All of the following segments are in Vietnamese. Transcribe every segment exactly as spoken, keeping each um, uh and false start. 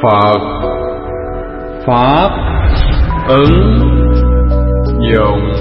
Phật Pháp ứng dụng.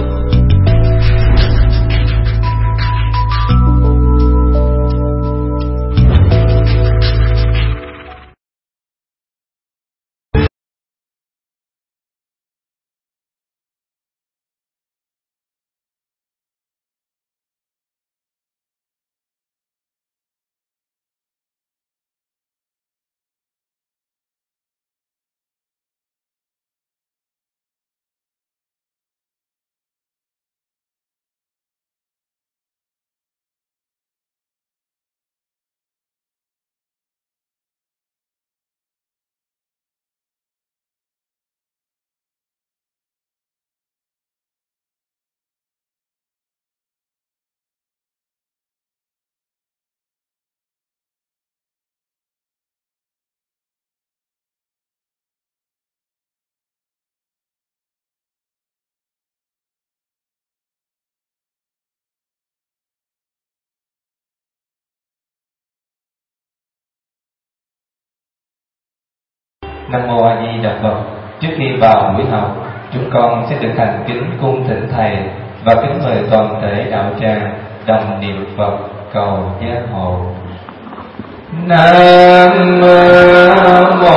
Nam mô A Di Đà Phật. Trước khi vào buổi học, chúng con sẽ được thành kính cung thỉnh thầy và kính mời toàn thể đạo tràng đồng niệm Phật cầu gia hộ. Nam mô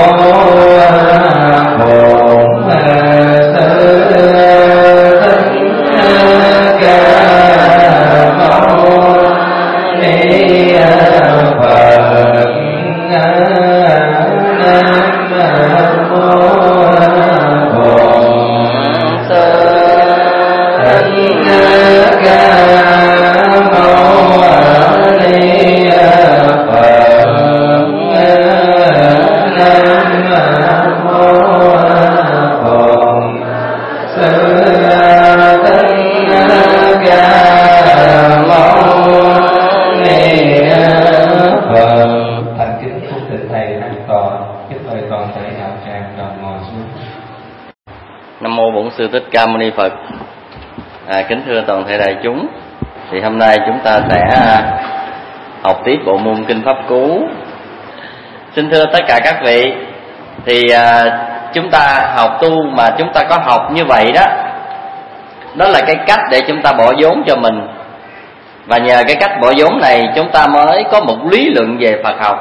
Bổn Sư Thích Ca Mâu Ni Phật. Sư Thích Ca Mâu Ni Phật. À, kính thưa toàn thể đại chúng, thì hôm nay chúng ta sẽ học tiếp bộ môn Kinh Pháp Cú. Xin thưa tất cả các vị, thì à, chúng ta học tu mà chúng ta có học như vậy đó, đó là cái cách để chúng ta bỏ vốn cho mình. Và nhờ cái cách bỏ vốn này chúng ta mới có một lý luận về Phật học.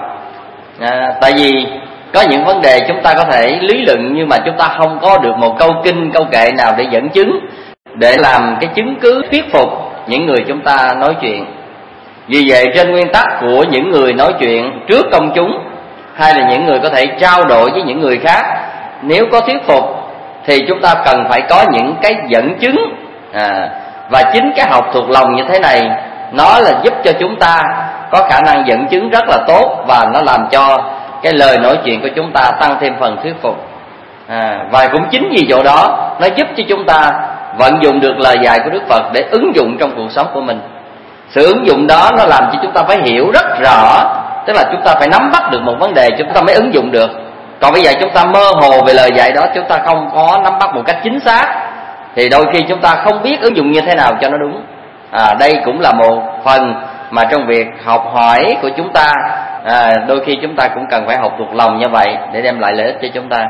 à, Tại vì có những vấn đề chúng ta có thể lý luận, nhưng mà chúng ta không có được một câu kinh, câu kệ nào để dẫn chứng, để làm cái chứng cứ thuyết phục những người chúng ta nói chuyện. Vì vậy trên nguyên tắc của những người nói chuyện trước công chúng, hay là những người có thể trao đổi với những người khác, nếu có thuyết phục thì chúng ta cần phải có những cái dẫn chứng. à, Và chính cái học thuộc lòng như thế này, nó là giúp cho chúng ta có khả năng dẫn chứng rất là tốt, và nó làm cho cái lời nói chuyện của chúng ta tăng thêm phần thuyết phục. à, Và cũng chính vì chỗ đó, nó giúp cho chúng ta vận dụng được lời dạy của Đức Phật để ứng dụng trong cuộc sống của mình. Sự ứng dụng đó nó làm cho chúng ta phải hiểu rất rõ, tức là chúng ta phải nắm bắt được một vấn đề chúng ta mới ứng dụng được. Còn bây giờ chúng ta mơ hồ về lời dạy đó, chúng ta không có nắm bắt một cách chính xác, thì đôi khi chúng ta không biết ứng dụng như thế nào cho nó đúng. à, Đây cũng là một phần mà trong việc học hỏi của chúng ta, à, đôi khi chúng ta cũng cần phải học thuộc lòng như vậy để đem lại lợi ích cho chúng ta.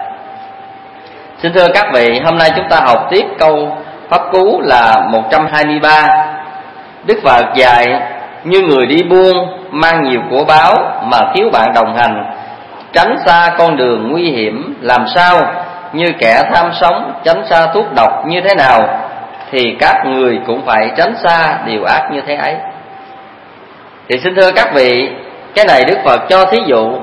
Xin thưa các vị, hôm nay chúng ta học tiếp câu Pháp Cú là một trăm hai mươi ba. Đức Phật dạy: như người đi buôn mang nhiều của báo mà thiếu bạn đồng hành, tránh xa con đường nguy hiểm làm sao, như kẻ tham sống tránh xa thuốc độc như thế nào, thì các người cũng phải tránh xa điều ác như thế ấy. Thì xin thưa các vị, cái này Đức Phật cho thí dụ.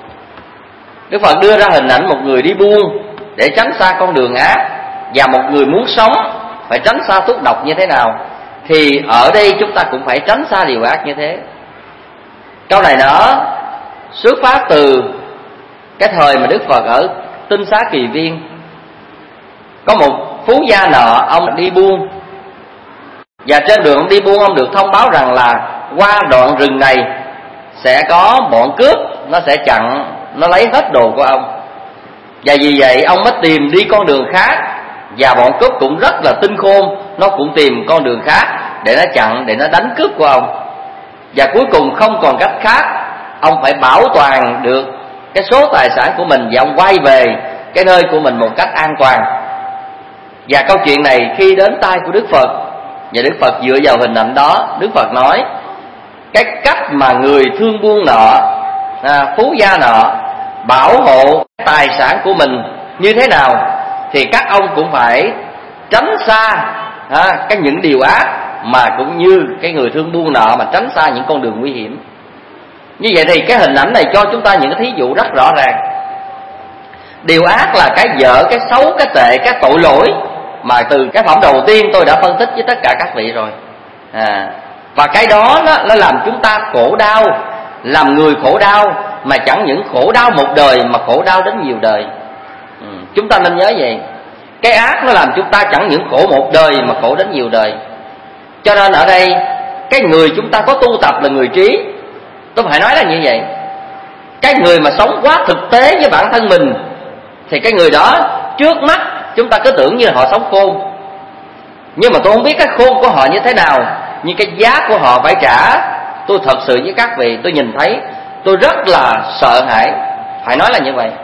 Đức Phật đưa ra hình ảnh một người đi buôn để tránh xa con đường ác, và một người muốn sống phải tránh xa thuốc độc như thế nào, thì ở đây chúng ta cũng phải tránh xa điều ác như thế. Câu này nó xuất phát từ cái thời mà Đức Phật ở Tinh Xá Kỳ Viên. Có một phú gia nọ, ông đi buôn, và trên đường ông đi buôn, ông được thông báo rằng là qua đoạn rừng này sẽ có bọn cướp, nó sẽ chặn, nó lấy hết đồ của ông. Và vì vậy ông mới tìm đi con đường khác, và bọn cướp cũng rất là tinh khôn, nó cũng tìm con đường khác để nó chặn, để nó đánh cướp của ông. Và cuối cùng không còn cách khác, ông phải bảo toàn được cái số tài sản của mình và ông quay về cái nơi của mình một cách an toàn. Và câu chuyện này khi đến tai của Đức Phật, và Đức Phật dựa vào hình ảnh đó, Đức Phật nói cái cách mà người thương buôn nợ, à, phú gia nợ bảo hộ tài sản của mình như thế nào, thì các ông cũng phải tránh xa à, cái những điều ác, mà cũng như cái người thương buôn nợ mà tránh xa những con đường nguy hiểm. Như vậy thì cái hình ảnh này cho chúng ta những cái thí dụ rất rõ ràng. Điều ác là cái dở, cái xấu, cái tệ, cái tội lỗi mà từ cái phẩm đầu tiên tôi đã phân tích với tất cả các vị rồi. À, và cái đó nó, nó làm chúng ta khổ đau, làm người khổ đau, mà chẳng những khổ đau một đời mà khổ đau đến nhiều đời. Ừ, chúng ta nên nhớ vậy. Cái ác nó làm chúng ta chẳng những khổ một đời mà khổ đến nhiều đời. Cho nên ở đây cái người chúng ta có tu tập là người trí. Tôi phải nói là như vậy. Cái người mà sống quá thực tế với bản thân mình thì cái người đó trước mắt chúng ta cứ tưởng như họ sống khôn, nhưng mà tôi không biết cái khôn của họ như thế nào, nhưng cái giá của họ phải trả, tôi thật sự với các vị tôi nhìn thấy tôi rất là sợ hãi. Phải nói là như vậy.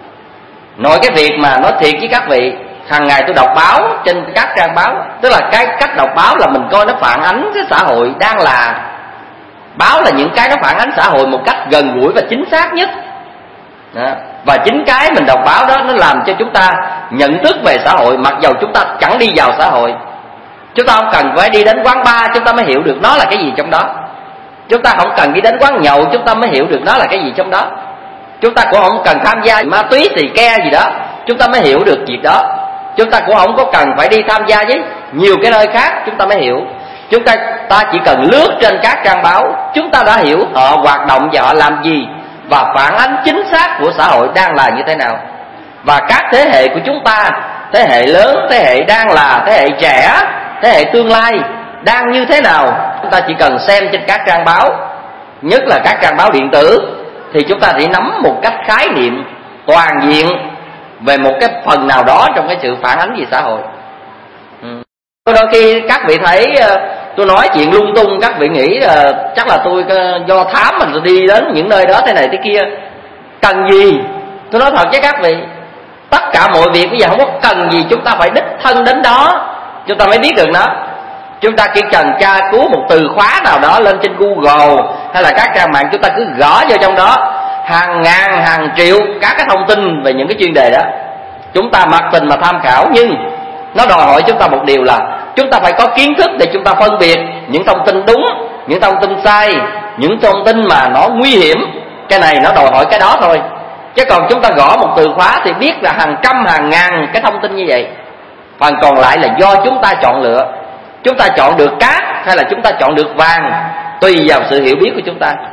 Nội cái việc mà nói thiệt với các vị, hàng ngày tôi đọc báo trên các trang báo, tức là cái cách đọc báo là mình coi nó phản ánh cái xã hội đang là. Báo là những cái nó phản ánh xã hội một cách gần gũi và chính xác nhất đó. Và chính cái mình đọc báo đó nó làm cho chúng ta nhận thức về xã hội, mặc dầu chúng ta chẳng đi vào xã hội. Chúng ta không cần phải đi đến quán bar chúng ta mới hiểu được nó là cái gì trong đó. Chúng ta không cần đi đến quán nhậu chúng ta mới hiểu được nó là cái gì trong đó. Chúng ta cũng không cần tham gia ma túy tỳ ke gì đó chúng ta mới hiểu được việc đó. Chúng ta cũng không có cần phải đi tham gia với nhiều cái nơi khác chúng ta mới hiểu. Chúng ta ta chỉ cần lướt trên các trang báo, chúng ta đã hiểu họ hoạt động và họ làm gì, và phản ánh chính xác của xã hội đang là như thế nào. Và các thế hệ của chúng ta, thế hệ lớn, thế hệ đang là, thế hệ trẻ, thế hệ tương lai đang như thế nào, chúng ta chỉ cần xem trên các trang báo, nhất là các trang báo điện tử, thì chúng ta sẽ nắm một cách khái niệm toàn diện về một cái phần nào đó trong cái sự phản ánh về xã hội. ừ. Đôi khi các vị thấy tôi nói chuyện lung tung, các vị nghĩ là chắc là tôi do thám mà tôi đi đến những nơi đó thế này thế kia. Cần gì? Tôi nói thật với các vị, tất cả mọi việc bây giờ không có cần gì chúng ta phải đích thân đến đó chúng ta mới biết được nó. Chúng ta chỉ cần tra cứu một từ khóa nào đó lên trên Google hay là các trang mạng, chúng ta cứ gõ vào trong đó hàng ngàn hàng triệu các cái thông tin về những cái chuyên đề đó. Chúng ta mặc tình mà tham khảo, nhưng nó đòi hỏi chúng ta một điều là chúng ta phải có kiến thức để chúng ta phân biệt những thông tin đúng, những thông tin sai, những thông tin mà nó nguy hiểm. Cái này nó đòi hỏi cái đó thôi. Chứ còn chúng ta gõ một từ khóa thì biết là hàng trăm hàng ngàn cái thông tin như vậy. Phần còn lại là do chúng ta chọn lựa. Chúng ta chọn được cát hay là chúng ta chọn được vàng, tùy vào sự hiểu biết của chúng ta.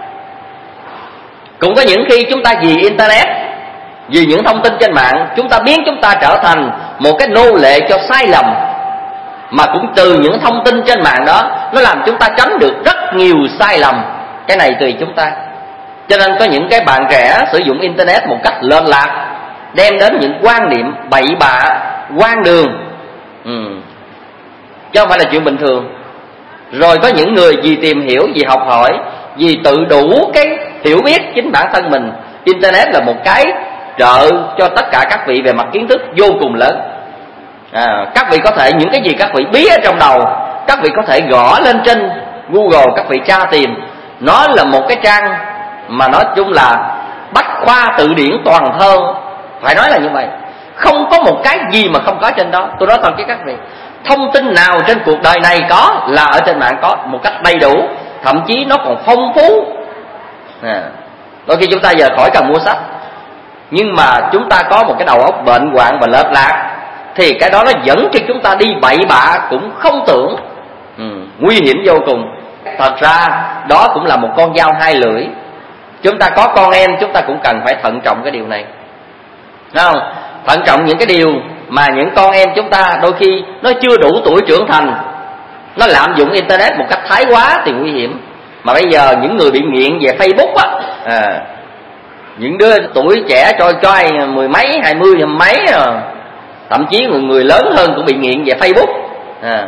Cũng có những khi chúng ta vì Internet, vì những thông tin trên mạng, chúng ta biến chúng ta trở thành một cái nô lệ cho sai lầm. Mà cũng từ những thông tin trên mạng đó, nó làm chúng ta tránh được rất nhiều sai lầm. Cái này tùy chúng ta. Cho nên có những cái bạn trẻ sử dụng Internet một cách lệch lạc, đem đến những quan niệm bậy bạ, hoang đường, ừ. chứ không phải là chuyện bình thường. Rồi có những người vì tìm hiểu, vì học hỏi, vì tự đủ cái hiểu biết chính bản thân mình, Internet là một cái trợ cho tất cả các vị về mặt kiến thức vô cùng lớn. à, Các vị có thể, những cái gì các vị bí ở trong đầu, các vị có thể gõ lên trên Google, các vị tra tìm. Nó là một cái trang mà nói chung là bách khoa từ điển toàn thơ. Phải nói là như vậy. Không có một cái gì mà không có trên đó. Tôi nói thật với các vị, thông tin nào trên cuộc đời này có là ở trên mạng có một cách đầy đủ, thậm chí nó còn phong phú. à, Đôi khi chúng ta giờ khỏi cần mua sách, nhưng mà chúng ta có một cái đầu óc bệnh hoạn và lệch lạc, thì cái đó nó dẫn cho chúng ta đi bậy bạ cũng không tưởng. ừ, Nguy hiểm vô cùng. Thật ra đó cũng là một con dao hai lưỡi. Chúng ta có con em, chúng ta cũng cần phải thận trọng cái điều này, đúng không? Thận trọng những cái điều mà những con em chúng ta đôi khi nó chưa đủ tuổi trưởng thành, nó lạm dụng Internet một cách thái quá thì nguy hiểm. Mà bây giờ những người bị nghiện về Facebook á, à, những đứa tuổi trẻ trôi trai mười mấy, hai mươi, mấy rồi, thậm chí người người lớn hơn cũng bị nghiện về Facebook. à.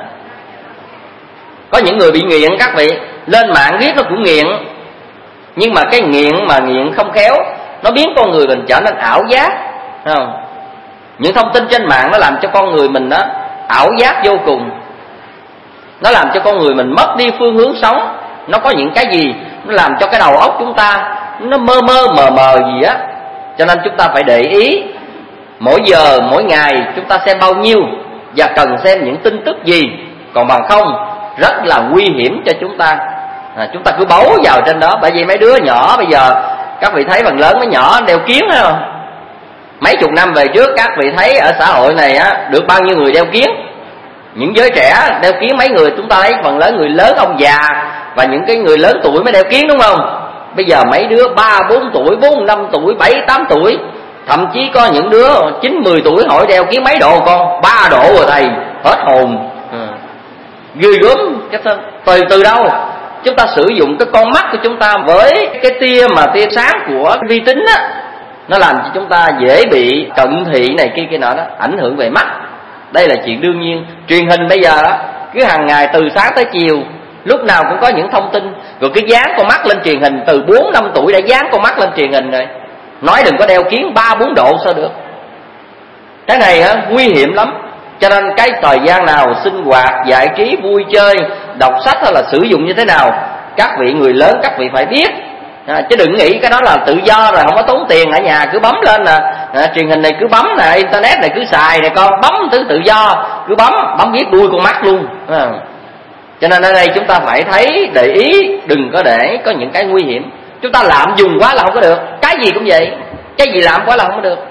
Có những người bị nghiện các vị, lên mạng viết nó cũng nghiện, nhưng mà cái nghiện mà nghiện không khéo, nó biến con người mình trở nên ảo giác, thấy không? Những thông tin trên mạng nó làm cho con người mình đó ảo giác vô cùng. Nó làm cho con người mình mất đi phương hướng sống. Nó có những cái gì nó làm cho cái đầu óc chúng ta nó mơ mơ mờ mờ gì á. Cho nên chúng ta phải để ý mỗi giờ mỗi ngày chúng ta xem bao nhiêu và cần xem những tin tức gì. Còn bằng không rất là nguy hiểm cho chúng ta. à, Chúng ta cứ bấu vào trên đó. Bởi vì mấy đứa nhỏ bây giờ, các vị thấy phần lớn mấy nhỏ đeo kiếng thấy không? Mấy chục năm về trước các vị thấy ở xã hội này á, được bao nhiêu người đeo kiếng? Những giới trẻ đeo kiếng mấy người, chúng ta thấy phần lớn người lớn, ông già và những cái người lớn tuổi mới đeo kiếng, đúng không? Bây giờ mấy đứa ba bốn tuổi, bốn năm tuổi, bảy tám tuổi, thậm chí có những đứa chín mười tuổi hỏi đeo kiếng mấy độ con? Ba độ rồi thầy, hết hồn. ừ. Ghê gớm. Từ từ đâu chúng ta sử dụng cái con mắt của chúng ta với cái tia mà tia sáng của vi tính á, nó làm cho chúng ta dễ bị cận thị này kia kia nọ đó, ảnh hưởng về mắt. Đây là chuyện đương nhiên. Truyền hình bây giờ đó, cứ hàng ngày từ sáng tới chiều, lúc nào cũng có những thông tin. Rồi cứ dán con mắt lên truyền hình, từ bốn năm tuổi đã dán con mắt lên truyền hình rồi. Nói đừng có đeo kiếng ba bốn độ sao được. Cái này á, nguy hiểm lắm. Cho nên cái thời gian nào sinh hoạt, giải trí, vui chơi, đọc sách hay là sử dụng như thế nào, các vị người lớn các vị phải biết. À, chứ đừng nghĩ cái đó là tự do rồi không có tốn tiền, ở nhà cứ bấm lên nè, à, truyền hình này cứ bấm nè, internet này cứ xài này con, bấm thứ tự do, cứ bấm, bấm biết đuôi con mắt luôn. À. Cho nên ở đây chúng ta phải thấy, để ý, đừng có để có những cái nguy hiểm. Chúng ta lạm dùng quá là không có được. Cái gì cũng vậy, cái gì làm quá là không có được.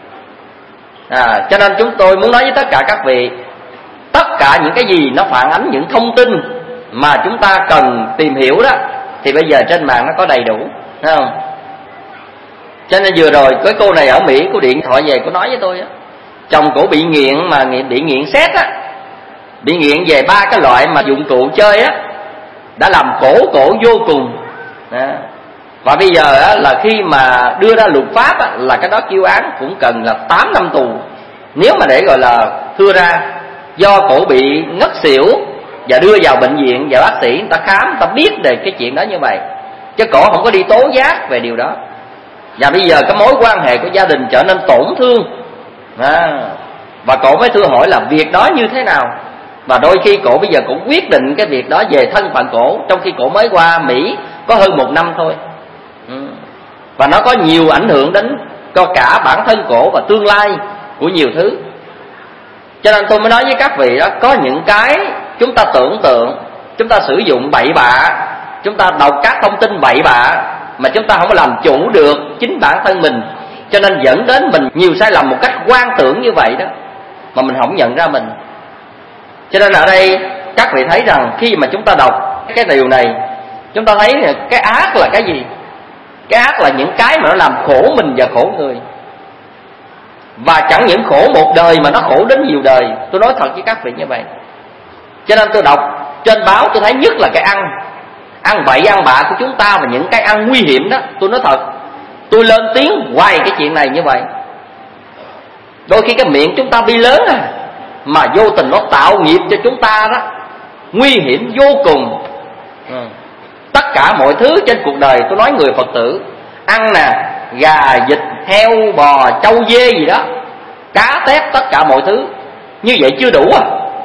À, cho nên chúng tôi muốn nói với tất cả các vị, tất cả những cái gì nó phản ánh những thông tin mà chúng ta cần tìm hiểu đó, thì bây giờ trên mạng nó có đầy đủ, thấy không? Cho nên vừa rồi cái cô này ở Mỹ, cô điện thoại về, cô nói với tôi á, chồng cổ bị nghiện, mà bị nghiện sét á, bị nghiện về ba cái loại mà dụng cụ chơi á, đã làm khổ cổ vô cùng. Đó. Và bây giờ á, là khi mà đưa ra luật pháp á, là cái đó kêu án cũng cần là tám năm tù. Nếu mà để gọi là thưa ra, do cổ bị ngất xỉu và đưa vào bệnh viện, và bác sĩ người ta khám, người ta biết về cái chuyện đó như vậy, chứ cổ không có đi tố giác về điều đó. Và bây giờ cái mối quan hệ của gia đình trở nên tổn thương. À, và cổ mới thưa hỏi là việc đó như thế nào. Và đôi khi cổ bây giờ cũng quyết định cái việc đó về thân phận cổ, trong khi cổ mới qua Mỹ có hơn một năm thôi. ừ. Và nó có nhiều ảnh hưởng đến cho cả bản thân cổ và tương lai của nhiều thứ. Cho nên tôi mới nói với các vị đó, có những cái chúng ta tưởng tượng, chúng ta sử dụng bậy bạ, chúng ta đọc các thông tin bậy bạ mà chúng ta không có làm chủ được chính bản thân mình, cho nên dẫn đến mình nhiều sai lầm một cách quan tưởng như vậy đó, mà mình không nhận ra mình. Cho nên ở đây các vị thấy rằng khi mà chúng ta đọc cái điều này, chúng ta thấy cái ác là cái gì? Cái ác là những cái mà nó làm khổ mình và khổ người. Và chẳng những khổ một đời mà nó khổ đến nhiều đời. Tôi nói thật với các vị như vậy. Cho nên tôi đọc trên báo, tôi thấy nhất là cái ăn Ăn bậy ăn bạ của chúng ta, và những cái ăn nguy hiểm đó. Tôi nói thật, tôi lên tiếng hoài cái chuyện này như vậy. Đôi khi cái miệng chúng ta bi lớn à, mà vô tình nó tạo nghiệp cho chúng ta đó, nguy hiểm vô cùng. ừ. Tất cả mọi thứ trên cuộc đời, tôi nói người Phật tử ăn nè, gà, vịt, heo, bò, trâu, dê gì đó, cá, tép, tất cả mọi thứ, như vậy chưa đủ à?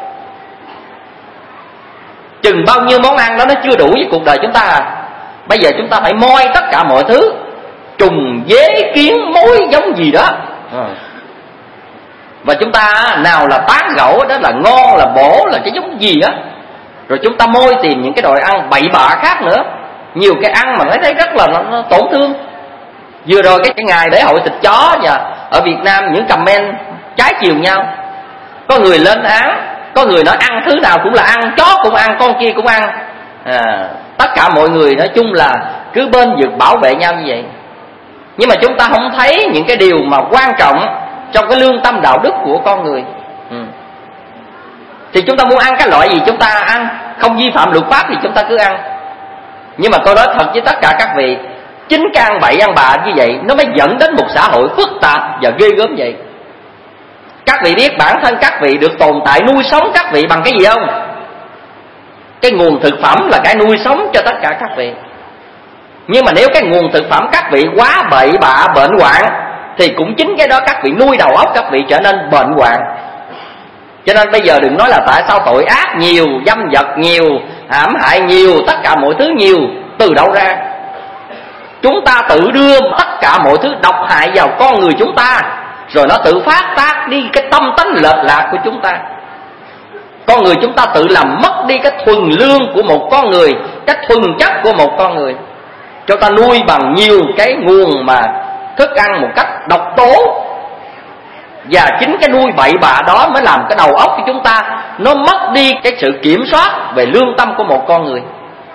Chừng bao nhiêu món ăn đó nó chưa đủ với cuộc đời chúng ta à? Bây giờ chúng ta phải moi tất cả mọi thứ, trùng, dế, kiến, mối giống gì đó. à. Và chúng ta nào là tán gẫu đó là ngon, là bổ, là cái giống gì á, rồi chúng ta môi tìm những cái đồ ăn bậy bạ khác nữa. Nhiều cái ăn mà thấy thấy rất là nó, nó tổn thương. Vừa rồi cái, cái ngày lễ hội thịt chó, và ở Việt Nam những comment trái chiều nhau. Có người lên án, có người nói ăn thứ nào cũng là ăn, chó cũng ăn, con kia cũng ăn. à, Tất cả mọi người nói chung là cứ bên vực bảo vệ nhau như vậy. Nhưng mà chúng ta không thấy những cái điều mà quan trọng trong cái lương tâm đạo đức của con người. ừ. Thì chúng ta muốn ăn cái loại gì chúng ta ăn, không vi phạm luật pháp thì chúng ta cứ ăn. Nhưng mà tôi nói thật với tất cả các vị, chính cái ăn bậy ăn bạ như vậy nó mới dẫn đến một xã hội phức tạp và ghê gớm vậy. Các vị biết bản thân các vị được tồn tại nuôi sống các vị bằng cái gì không? Cái nguồn thực phẩm là cái nuôi sống cho tất cả các vị. Nhưng mà nếu cái nguồn thực phẩm các vị quá bậy bạ bệnh hoạn, thì cũng chính cái đó các vị nuôi đầu óc các vị trở nên bệnh hoạn. Cho nên bây giờ đừng nói là tại sao tội ác nhiều, dâm vật nhiều, hãm hại nhiều, tất cả mọi thứ nhiều. Từ đâu ra? Chúng ta tự đưa tất cả mọi thứ độc hại vào con người chúng ta, rồi nó tự phát tác đi cái tâm tánh lệch lạc của chúng ta. Con người chúng ta tự làm mất đi cái thuần lương của một con người, cái thuần chất của một con người. Chúng ta nuôi bằng nhiều cái nguồn mà thức ăn một cách độc tố, và chính cái nuôi bậy bạ đó mới làm cái đầu óc của chúng ta nó mất đi cái sự kiểm soát về lương tâm của một con người.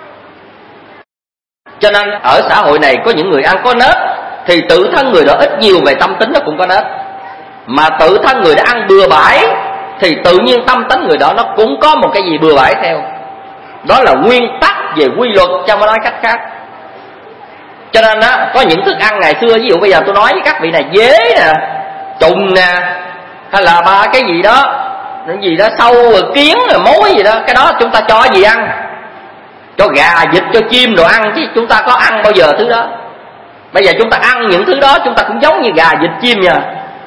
Cho nên ở xã hội này có những người ăn có nết, thì tự thân người đó ít nhiều về tâm tính nó cũng có nết. Mà tự thân người đã ăn bừa bãi, thì tự nhiên tâm tính người đó nó cũng có một cái gì bừa bãi theo. Đó là nguyên tắc về quy luật, cho nói cách khác. Cho nên á, có những thức ăn ngày xưa, ví dụ bây giờ tôi nói với các vị này, dế nè, trùng nè, hay là ba cái gì đó, cái gì đó sâu rồi kiến rồi mối gì đó, cái đó chúng ta cho gì ăn? Cho gà, vịt, cho chim đồ ăn, chứ chúng ta có ăn bao giờ thứ đó. Bây giờ chúng ta ăn những thứ đó, chúng ta cũng giống như gà, vịt, chim nha.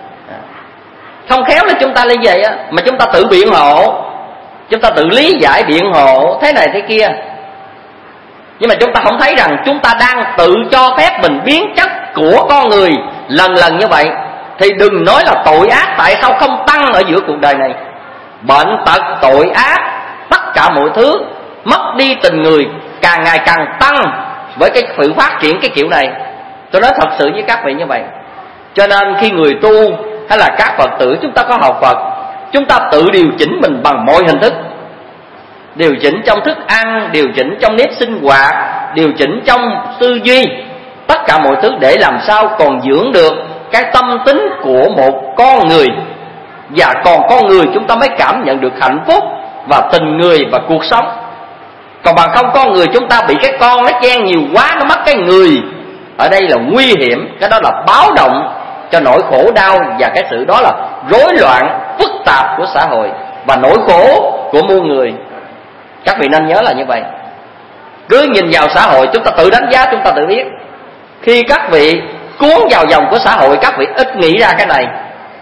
Không khéo là chúng ta lấy vậy á, mà chúng ta tự biện hộ, chúng ta tự lý giải biện hộ thế này thế kia. Nhưng mà chúng ta không thấy rằng chúng ta đang tự cho phép mình biến chất của con người lần lần như vậy. Thì đừng nói là tội ác tại sao không tăng ở giữa cuộc đời này. Bệnh tật, tội ác, tất cả mọi thứ, mất đi tình người càng ngày càng tăng với cái sự phát triển cái kiểu này. Tôi nói thật sự với các vị như vậy. Cho nên khi người tu hay là các Phật tử chúng ta có học Phật, chúng ta tự điều chỉnh mình bằng mọi hình thức. Điều chỉnh trong thức ăn, điều chỉnh trong nếp sinh hoạt, điều chỉnh trong tư duy, tất cả mọi thứ để làm sao còn dưỡng được cái tâm tính của một con người. Và còn con người chúng ta mới cảm nhận được hạnh phúc và tình người và cuộc sống. Còn bằng không con người chúng ta bị cái con nó chen nhiều quá, nó mất cái người. Ở đây là nguy hiểm, cái đó là báo động cho nỗi khổ đau, và cái sự đó là rối loạn phức tạp của xã hội và nỗi khổ của muôn người. Các vị nên nhớ là như vậy. Cứ nhìn vào xã hội chúng ta tự đánh giá, chúng ta tự biết. Khi các vị cuốn vào dòng của xã hội, các vị ít nghĩ ra cái này.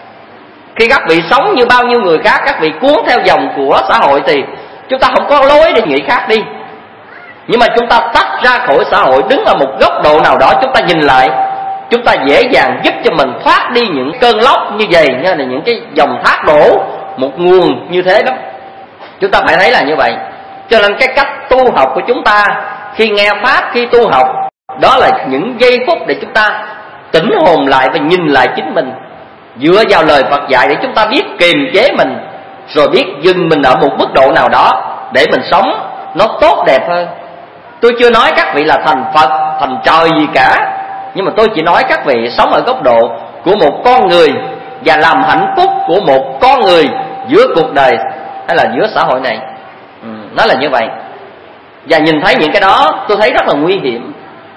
Khi các vị sống như bao nhiêu người khác, các vị cuốn theo dòng của xã hội, thì chúng ta không có lối để nghĩ khác đi. Nhưng mà chúng ta tách ra khỏi xã hội, đứng ở một góc độ nào đó, chúng ta nhìn lại, chúng ta dễ dàng giúp cho mình thoát đi những cơn lốc như vậy, như là những cái dòng thác đổ một nguồn như thế đó. Chúng ta phải thấy là như vậy. Cho nên cái cách tu học của chúng ta, khi nghe Pháp, khi tu học, đó là những giây phút để chúng ta tỉnh hồn lại và nhìn lại chính mình, dựa vào lời Phật dạy để chúng ta biết kiềm chế mình, rồi biết dừng mình ở một mức độ nào đó để mình sống nó tốt đẹp hơn. Tôi chưa nói các vị là thành Phật, thành trời gì cả, nhưng mà tôi chỉ nói các vị sống ở góc độ của một con người và làm hạnh phúc của một con người giữa cuộc đời hay là giữa xã hội này. Ừ, nó là như vậy. Và nhìn thấy những cái đó tôi thấy rất là nguy hiểm.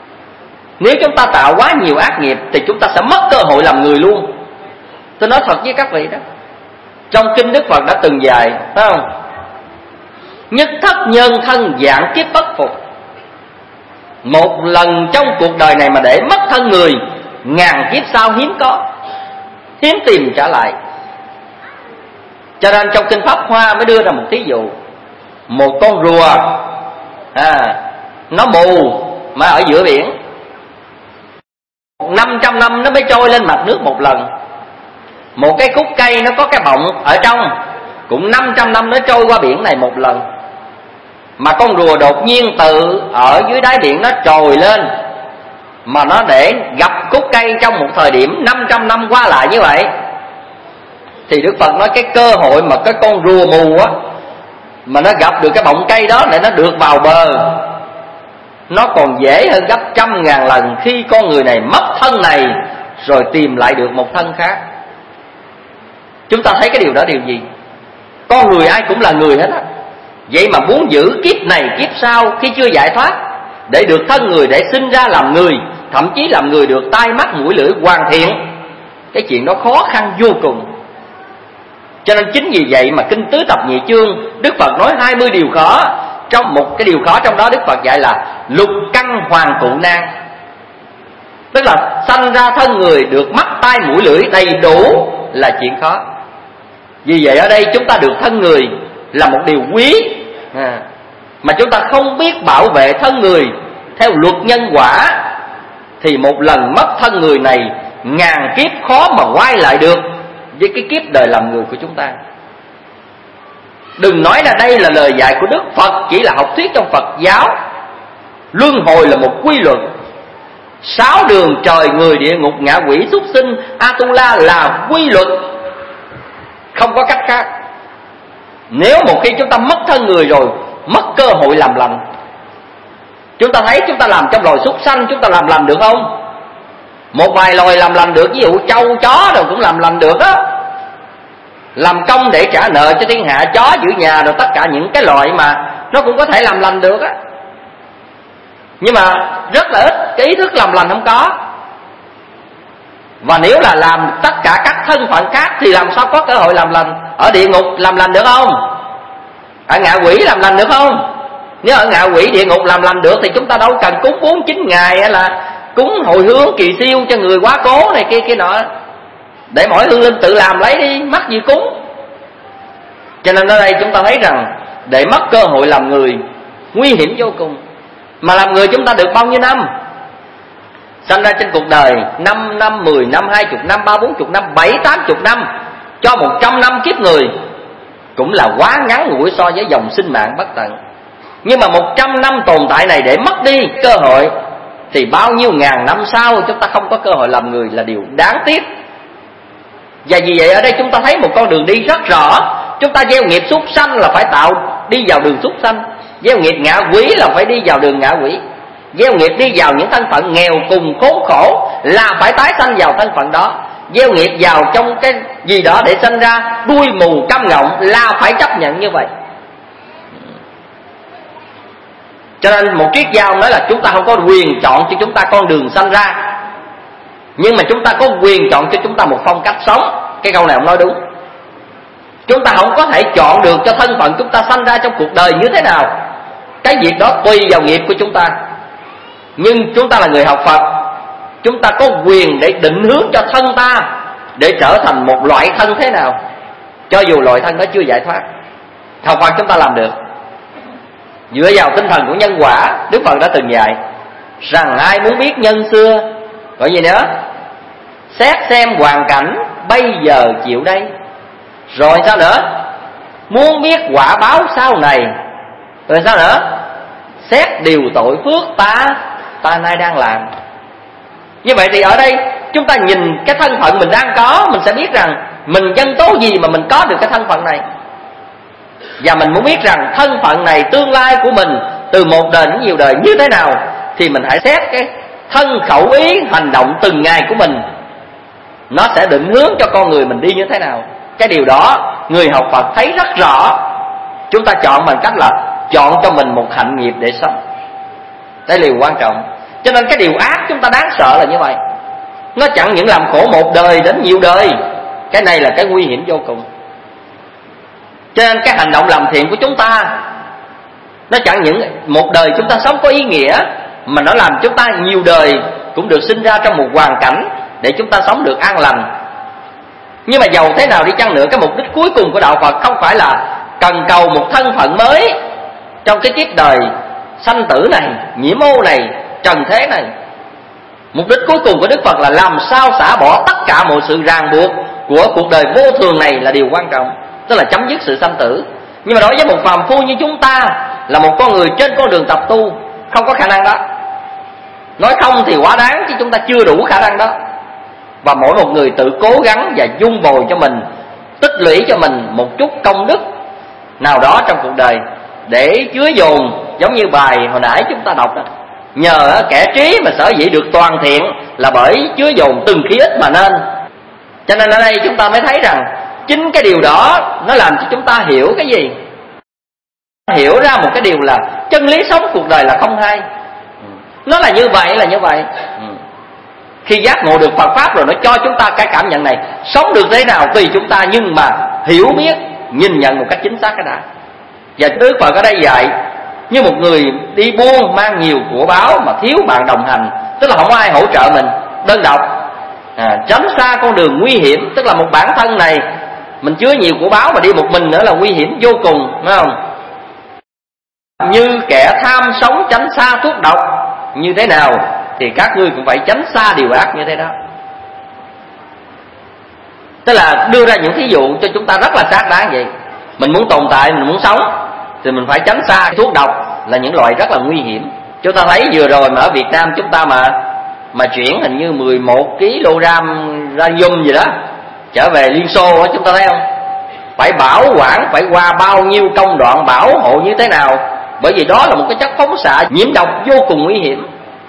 Nếu chúng ta tạo quá nhiều ác nghiệp thì chúng ta sẽ mất cơ hội làm người luôn. Tôi nói thật với các vị đó, trong kinh Đức Phật đã từng dạy, phải không? Nhất thất nhân thân dạng kiếp bất phục. Một lần trong cuộc đời này mà để mất thân người, ngàn kiếp sau hiếm có, hiếm tìm trả lại. Cho nên trong kinh Pháp Hoa mới đưa ra một thí dụ. Một con rùa à, nó mù mà ở giữa biển, năm trăm năm nó mới trôi lên mặt nước một lần. Một cái khúc cây nó có cái bọng ở trong, cũng năm trăm năm nó trôi qua biển này một lần. Mà con rùa đột nhiên tự ở dưới đáy biển nó trồi lên, mà nó để gặp khúc cây trong một thời điểm năm trăm năm qua lại như vậy, thì Đức Phật nói cái cơ hội mà cái con rùa mù á, mà nó gặp được cái bọng cây đó để nó được vào bờ, nó còn dễ hơn gấp trăm ngàn lần khi con người này mất thân này rồi tìm lại được một thân khác. Chúng ta thấy cái điều đó điều gì? Con người ai cũng là người hết á. Vậy mà muốn giữ kiếp này kiếp sau khi chưa giải thoát, để được thân người, để sinh ra làm người, thậm chí làm người được tai mắt mũi lưỡi hoàn thiện, cái chuyện đó khó khăn vô cùng. Cho nên chính vì vậy mà kinh Tứ Tập Nhị Chương Đức Phật nói hai mươi điều khó. Trong một cái điều khó trong đó Đức Phật dạy là lục căn hoàng tụ nan. Tức là sanh ra thân người được mắt tai mũi lưỡi đầy đủ là chuyện khó. Vì vậy ở đây chúng ta được thân người là một điều quý, à, mà chúng ta không biết bảo vệ thân người theo luật nhân quả, thì một lần mất thân người này, ngàn kiếp khó mà quay lại được với cái kiếp đời làm người của chúng ta. Đừng nói là đây là lời dạy của Đức Phật, chỉ là học thuyết trong Phật giáo. Luân hồi là một quy luật. Sáu đường trời người, địa ngục, ngạ quỷ, súc sinh, Atula là quy luật, không có cách khác. Nếu một khi chúng ta mất thân người rồi, mất cơ hội làm lành. Chúng ta thấy chúng ta làm trong loài súc sanh, chúng ta làm lành được không? Một vài loài làm lành được, ví dụ trâu, chó rồi cũng làm lành được á. Làm công để trả nợ cho thiên hạ, chó giữ nhà rồi tất cả những cái loại mà nó cũng có thể làm lành được á. Nhưng mà rất là ít, cái ý thức làm lành không có. Và nếu là làm tất cả các thân phận khác thì làm sao có cơ hội làm lành? Ở địa ngục làm lành được không? Ở ngạ quỷ làm lành được không? Nếu ở ngạ quỷ địa ngục làm lành được thì chúng ta đâu cần cúng bốn chín ngày, hay là cúng hồi hướng kỳ siêu cho người quá cố này kia kia nọ, để mỗi hương linh tự làm lấy đi, mắc gì cúng. Cho nên ở đây chúng ta thấy rằng để mất cơ hội làm người nguy hiểm vô cùng. Mà làm người chúng ta được bao nhiêu năm? Sanh ra trên cuộc đời năm năm, mười năm, hai chục năm, ba bốn chục năm, bảy tám chục năm, cho một trăm năm kiếp người cũng là quá ngắn ngủi so với dòng sinh mạng bất tận. Nhưng mà một trăm năm tồn tại này để mất đi cơ hội thì bao nhiêu ngàn năm sau chúng ta không có cơ hội làm người là điều đáng tiếc. Và vì vậy ở đây chúng ta thấy một con đường đi rất rõ. Chúng ta gieo nghiệp súc sanh là phải tạo đi vào đường súc sanh, gieo nghiệp ngạ quỷ là phải đi vào đường ngạ quỷ, gieo nghiệp đi vào những thân phận nghèo cùng khốn khổ là phải tái sanh vào thân phận đó, gieo nghiệp vào trong cái gì đó để sanh ra đuôi mù câm ngọng là phải chấp nhận như vậy. Cho nên một triết gia nói là chúng ta không có quyền chọn cho chúng ta con đường sanh ra, nhưng mà chúng ta có quyền chọn cho chúng ta một phong cách sống. Cái câu này ông nói đúng. Chúng ta không có thể chọn được cho thân phận chúng ta sanh ra trong cuộc đời như thế nào. Cái việc đó tùy vào nghiệp của chúng ta. Nhưng chúng ta là người học Phật, chúng ta có quyền để định hướng cho thân ta để trở thành một loại thân thế nào, cho dù loại thân đó chưa giải thoát. Học Phật chúng ta làm được. Dựa vào tinh thần của nhân quả, Đức Phật đã từng dạy rằng ai muốn biết nhân xưa, gọi gì nữa? Xét xem hoàn cảnh bây giờ chịu đây. Rồi sao nữa? Muốn biết quả báo sau này. Rồi sao nữa? Xét điều tội phước ta ta nay đang làm. Như vậy thì ở đây chúng ta nhìn cái thân phận mình đang có, mình sẽ biết rằng mình nhân tố gì mà mình có được cái thân phận này. Và mình muốn biết rằng thân phận này, tương lai của mình từ một đời đến nhiều đời như thế nào, thì mình hãy xét cái thân khẩu ý hành động từng ngày của mình, nó sẽ định hướng cho con người mình đi như thế nào. Cái điều đó người học Phật thấy rất rõ. Chúng ta chọn bằng cách là chọn cho mình một hạnh nghiệp để sống. Đây là điều quan trọng. Cho nên cái điều ác chúng ta đáng sợ là như vậy. Nó chẳng những làm khổ một đời đến nhiều đời. Cái này là cái nguy hiểm vô cùng. Cho nên cái hành động làm thiện của chúng ta, nó chẳng những một đời chúng ta sống có ý nghĩa, mà nó làm chúng ta nhiều đời cũng được sinh ra trong một hoàn cảnh để chúng ta sống được an lành. Nhưng mà dầu thế nào đi chăng nữa, cái mục đích cuối cùng của đạo Phật không phải là cần cầu một thân phận mới trong cái kiếp đời sanh tử này, nhiễm ô này, trần thế này. Mục đích cuối cùng của Đức Phật là làm sao xả bỏ tất cả mọi sự ràng buộc của cuộc đời vô thường này là điều quan trọng, tức là chấm dứt sự sanh tử. Nhưng mà đối với một phàm phu như chúng ta, là một con người trên con đường tập tu, không có khả năng đó. Nói không thì quá đáng, chứ chúng ta chưa đủ khả năng đó. Và mỗi một người tự cố gắng và dung bồi cho mình, tích lũy cho mình một chút công đức nào đó trong cuộc đời, để chứa dồn, giống như bài hồi nãy chúng ta đọc đó. Nhờ kẻ trí mà sở dĩ được toàn thiện là bởi chứa dồn từng khí ích mà nên. Cho nên ở đây chúng ta mới thấy rằng chính cái điều đó nó làm cho chúng ta hiểu cái gì? Hiểu ra một cái điều là chân lý sống cuộc đời là không hai. Nó là như vậy, là như vậy. Khi giác ngộ được Phật Pháp rồi, nó cho chúng ta cái cảm nhận này. Sống được thế nào tùy chúng ta, nhưng mà hiểu biết, nhìn nhận một cách chính xác cái đã. Và Đức Phật ở đây dạy như một người đi buôn mang nhiều của báo mà thiếu bạn đồng hành, tức là không có ai hỗ trợ mình, đơn độc. À, tránh xa con đường nguy hiểm, tức là một bản thân này mình chứa nhiều của báo mà đi một mình nữa là nguy hiểm vô cùng, phải không? Như kẻ tham sống tránh xa thuốc độc như thế nào thì các ngươi cũng phải tránh xa điều ác như thế đó. Tức là đưa ra những thí dụ cho chúng ta rất là xác đáng vậy. Mình muốn tồn tại, mình muốn sống thì mình phải tránh xa thuốc độc, là những loại rất là nguy hiểm. Chúng ta thấy vừa rồi mà ở Việt Nam chúng ta mà mà chuyển hình như mười một ki lô gam radium gì đó trở về Liên Xô đó, chúng ta thấy không? Phải bảo quản, phải qua bao nhiêu công đoạn bảo hộ như thế nào, bởi vì đó là một cái chất phóng xạ nhiễm độc vô cùng nguy hiểm.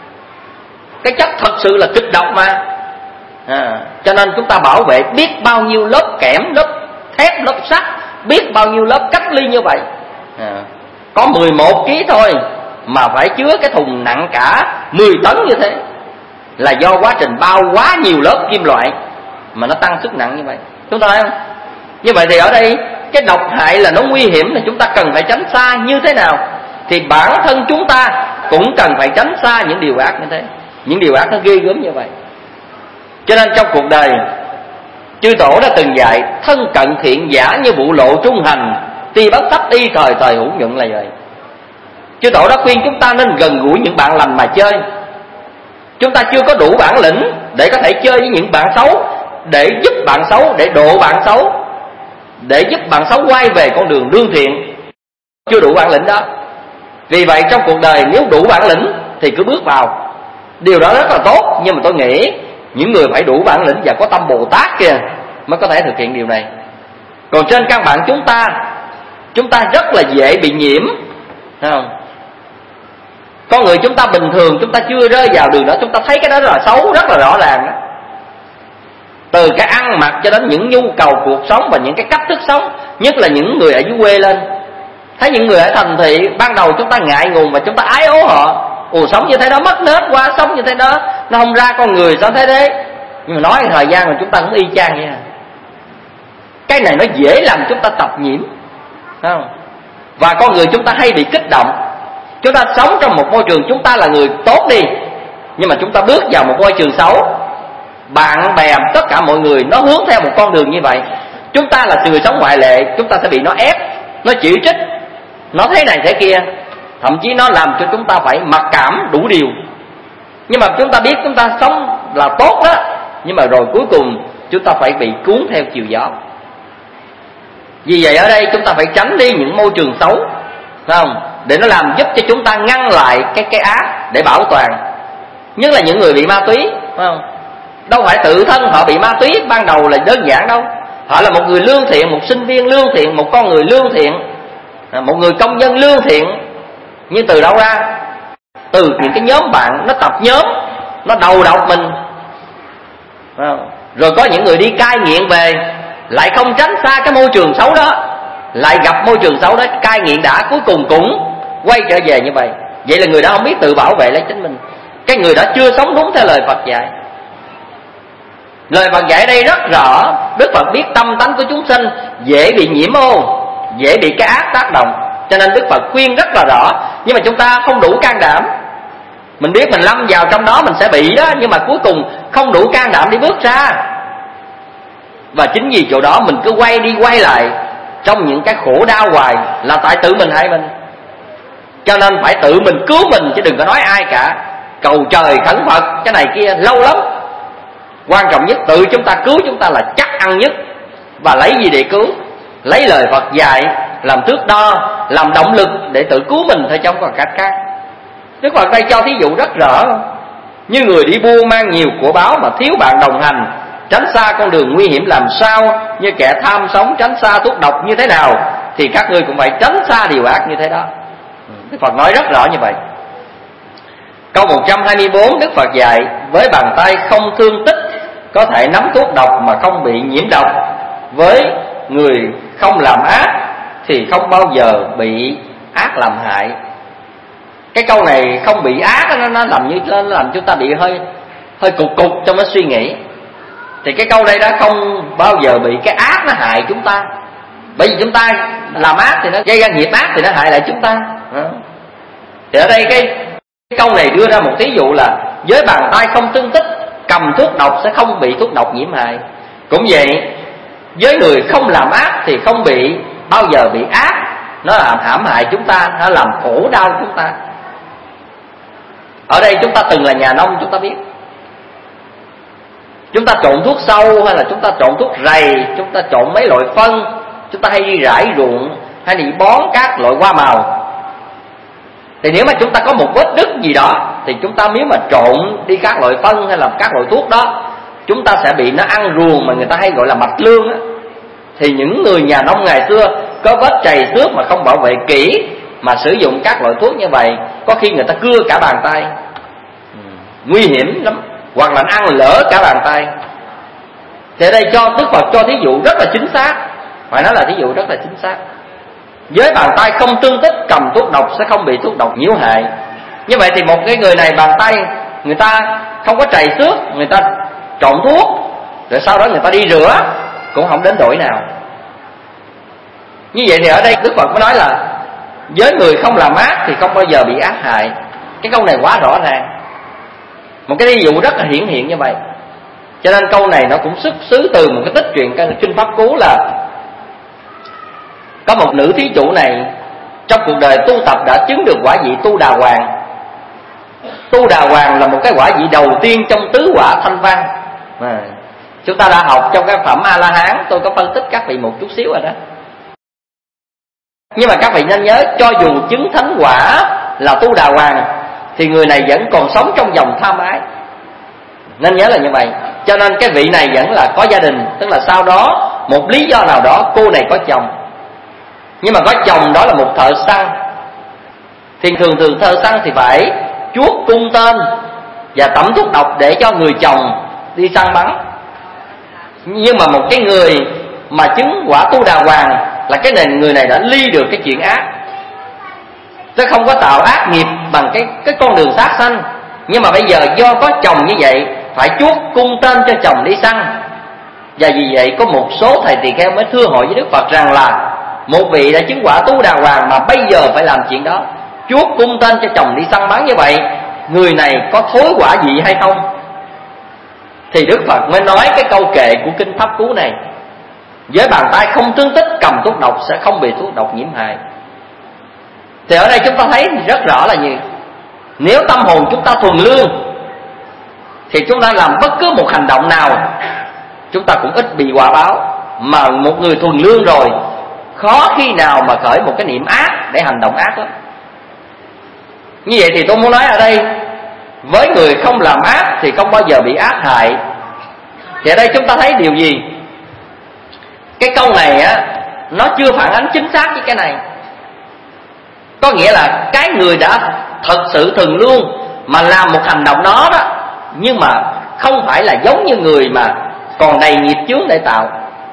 Cái chất thật sự là kịch độc mà. À, cho nên chúng ta bảo vệ biết bao nhiêu lớp kẽm, lớp thép, lớp sắt, biết bao nhiêu lớp cách ly như vậy. À, có mười một ki lô gam thôi mà phải chứa cái thùng nặng cả mười tấn như thế, là do quá trình bao quá nhiều lớp kim loại mà nó tăng sức nặng như vậy. Chúng ta thấy không? Như vậy thì ở đây cái độc hại là nó nguy hiểm thì chúng ta cần phải tránh xa như thế nào? Thì bản thân chúng ta cũng cần phải tránh xa những điều ác như thế. Những điều ác nó ghê gớm như vậy. Cho nên trong cuộc đời, chư tổ đã từng dạy thân cận thiện giả như vụ lộ trung hành, ti bất tấp y thời thời hữu nhuận là vậy. Chư tổ đã khuyên chúng ta nên gần gũi những bạn lành mà chơi. Chúng ta chưa có đủ bản lĩnh để có thể chơi với những bạn xấu, để giúp bạn xấu, để độ bạn xấu, để giúp bạn xấu quay về con đường lương thiện. Chưa đủ bản lĩnh đó. Vì vậy trong cuộc đời nếu đủ bản lĩnh thì cứ bước vào. Điều đó rất là tốt, nhưng mà tôi nghĩ những người phải đủ bản lĩnh và có tâm Bồ Tát kìa mới có thể thực hiện điều này. Còn trên căn bản chúng ta Chúng ta rất là dễ bị nhiễm, thấy không? Con người chúng ta bình thường, chúng ta chưa rơi vào đường đó, chúng ta thấy cái đó rất là xấu, rất là rõ ràng đó. Từ cái ăn mặc cho đến những nhu cầu cuộc sống và những cái cách thức sống, nhất là những người ở dưới quê lên. Thấy những người ở thành thị, ban đầu chúng ta ngại ngùng và chúng ta ái ố họ. Ồ, sống như thế đó mất nết quá, sống như thế đó nó không ra con người, sao thế đấy? Nhưng mà nói thời gian mà chúng ta cũng y chang vậy à. Cái này nó dễ làm chúng ta tập nhiễm, thấy không? Và con người chúng ta hay bị kích động. Chúng ta sống trong một môi trường chúng ta là người tốt đi, nhưng mà chúng ta bước vào một môi trường xấu, bạn bè tất cả mọi người nó hướng theo một con đường như vậy. Chúng ta là người sống ngoại lệ, chúng ta sẽ bị nó ép, nó chỉ trích, nó thế này thế kia, thậm chí nó làm cho chúng ta phải mặc cảm đủ điều. Nhưng mà chúng ta biết chúng ta sống là tốt đó, nhưng mà rồi cuối cùng chúng ta phải bị cuốn theo chiều gió. Vì vậy ở đây chúng ta phải tránh đi những môi trường xấu, phải không? Để nó làm giúp cho chúng ta ngăn lại cái cái ác để bảo toàn. Nhất là những người bị ma túy, phải không? Đâu phải tự thân họ bị ma túy ban đầu là đơn giản đâu. Họ là một người lương thiện, một sinh viên lương thiện, một con người lương thiện, một người công dân lương thiện. Nhưng từ đâu ra? Từ những cái nhóm bạn nó tập nhóm, nó đầu độc mình, phải không? Rồi có những người đi cai nghiện về lại không tránh xa cái môi trường xấu đó, lại gặp môi trường xấu đó, cai nghiện đã, cuối cùng cũng quay trở về như vậy. Vậy là người đó không biết tự bảo vệ lấy chính mình. Cái người đó chưa sống đúng theo lời Phật dạy. Lời Phật dạy đây rất rõ. Đức Phật biết tâm tánh của chúng sinh dễ bị nhiễm ô, dễ bị cái ác tác động, cho nên Đức Phật khuyên rất là rõ. Nhưng mà chúng ta không đủ can đảm. Mình biết mình lâm vào trong đó mình sẽ bị đó, nhưng mà cuối cùng không đủ can đảm để bước ra. Và chính vì chỗ đó mình cứ quay đi quay lại trong những cái khổ đau hoài, là tại tự mình hại mình. Cho nên phải tự mình cứu mình, chứ đừng có nói ai cả. Cầu trời khẩn Phật cái này kia lâu lắm. Quan trọng nhất tự chúng ta cứu chúng ta là chắc ăn nhất. Và lấy gì để cứu? Lấy lời Phật dạy làm thước đo, làm động lực để tự cứu mình thôi, chứ không còn cách khác. Đức Phật đây cho thí dụ rất rõ. Như người đi buôn mang nhiều của báo mà thiếu bạn đồng hành, tránh xa con đường nguy hiểm làm sao? Như kẻ tham sống tránh xa thuốc độc như thế nào, thì các ngươi cũng phải tránh xa điều ác như thế đó. Đức Phật nói rất rõ như vậy. Câu một trăm hai mươi bốn Đức Phật dạy: với bàn tay không thương tích có thể nắm thuốc độc mà không bị nhiễm độc. Với người không làm ác thì không bao giờ bị ác làm hại. Cái câu này không bị ác nó, nó làm như nó làm chúng ta bị hơi hơi cục cục trong cái suy nghĩ. Thì cái câu đây đó, không bao giờ bị cái ác nó hại chúng ta. Bởi vì chúng ta làm ác thì nó gây ra nghiệp ác thì nó hại lại chúng ta. Thì ở đây cái, cái câu này đưa ra một thí dụ là với bàn tay không tương tích, cầm thuốc độc sẽ không bị thuốc độc nhiễm hại. Cũng vậy, với người không làm ác thì không bị bao giờ bị ác nó làm hãm hại chúng ta, nó làm khổ đau chúng ta. Ở đây chúng ta từng là nhà nông, chúng ta biết chúng ta trộn thuốc sâu hay là chúng ta trộn thuốc rầy, chúng ta trộn mấy loại phân, chúng ta hay đi rải ruộng hay đi bón các loại hoa màu. Thì nếu mà chúng ta có một vết đứt gì đó thì chúng ta nếu mà trộn đi các loại phân hay là các loại thuốc đó, chúng ta sẽ bị nó ăn ruồng mà người ta hay gọi là mạch lương á. Thì những người nhà nông ngày xưa có vết trầy xước mà không bảo vệ kỹ mà sử dụng các loại thuốc như vậy, có khi người ta cưa cả bàn tay, nguy hiểm lắm, hoặc là ăn lỡ cả bàn tay. Thì ở đây cho Đức Phật cho thí dụ rất là chính xác, phải nói là thí dụ rất là chính xác. Với bàn tay không tương tích, cầm thuốc độc sẽ không bị thuốc độc nhiễu hại. Như vậy thì một cái người này bàn tay người ta không có trầy xước, người ta trộn thuốc rồi sau đó người ta đi rửa cũng không đến đổi nào. Như vậy thì ở đây Đức Phật mới nói là với người không làm ác thì không bao giờ bị ác hại. Cái câu này quá rõ ràng, một cái ví dụ rất là hiển hiện như vậy. Cho nên câu này nó cũng xuất xứ từ một cái tích truyện kinh Pháp Cú là có một nữ thí chủ này trong cuộc đời tu tập đã chứng được quả vị Tu Đà Hoàng. Tu Đà Hoàng là một cái quả vị đầu tiên trong tứ quả thanh văn à, chúng ta đã học trong cái phẩm A La Hán. Tôi có phân tích các vị một chút xíu rồi đó. Nhưng mà các vị nên nhớ, cho dù chứng thánh quả là Tu Đà Hoàng thì người này vẫn còn sống trong vòng tham ái, nên nhớ là như vậy. Cho nên cái vị này vẫn là có gia đình, tức là sau đó một lý do nào đó cô này có chồng. Nhưng mà có chồng đó là một thợ săn, thì thường thường thợ săn thì phải chuốt cung tên và tẩm thuốc độc để cho người chồng đi săn bắn. Nhưng mà một cái người mà chứng quả Tu Đà Hoàng là cái nền người này đã ly được cái chuyện ác, chứ không có tạo ác nghiệp bằng cái cái con đường sát sanh. Nhưng mà bây giờ do có chồng như vậy phải chuốt cung tên cho chồng đi săn. Và vì vậy có một số thầy tỳ kheo mới thưa hỏi với Đức Phật rằng là một vị đã chứng quả Tu Đà Hoàng mà bây giờ phải làm chuyện đó, chuốt cung tên cho chồng đi săn bắn như vậy, người này có thối quả gì hay không? Thì Đức Phật mới nói cái câu kệ của kinh Pháp Cú này: với bàn tay không tương tích, cầm thuốc độc sẽ không bị thuốc độc nhiễm hại. Thì ở đây chúng ta thấy rất rõ là gì? Nếu tâm hồn chúng ta thuần lương thì chúng ta làm bất cứ một hành động nào chúng ta cũng ít bị quả báo. Mà một người thuần lương rồi khó khi nào mà khởi một cái niệm ác để hành động ác lắm. Như vậy thì tôi muốn nói ở đây, với người không làm ác thì không bao giờ bị ác hại. Thì ở đây chúng ta thấy điều gì? Cái câu này á, nó chưa phản ánh chính xác với cái này. Có nghĩa là cái người đã thật sự thuần lương mà làm một hành động đó đó, nhưng mà không phải là giống như người mà còn đầy nghiệp chướng để tạo.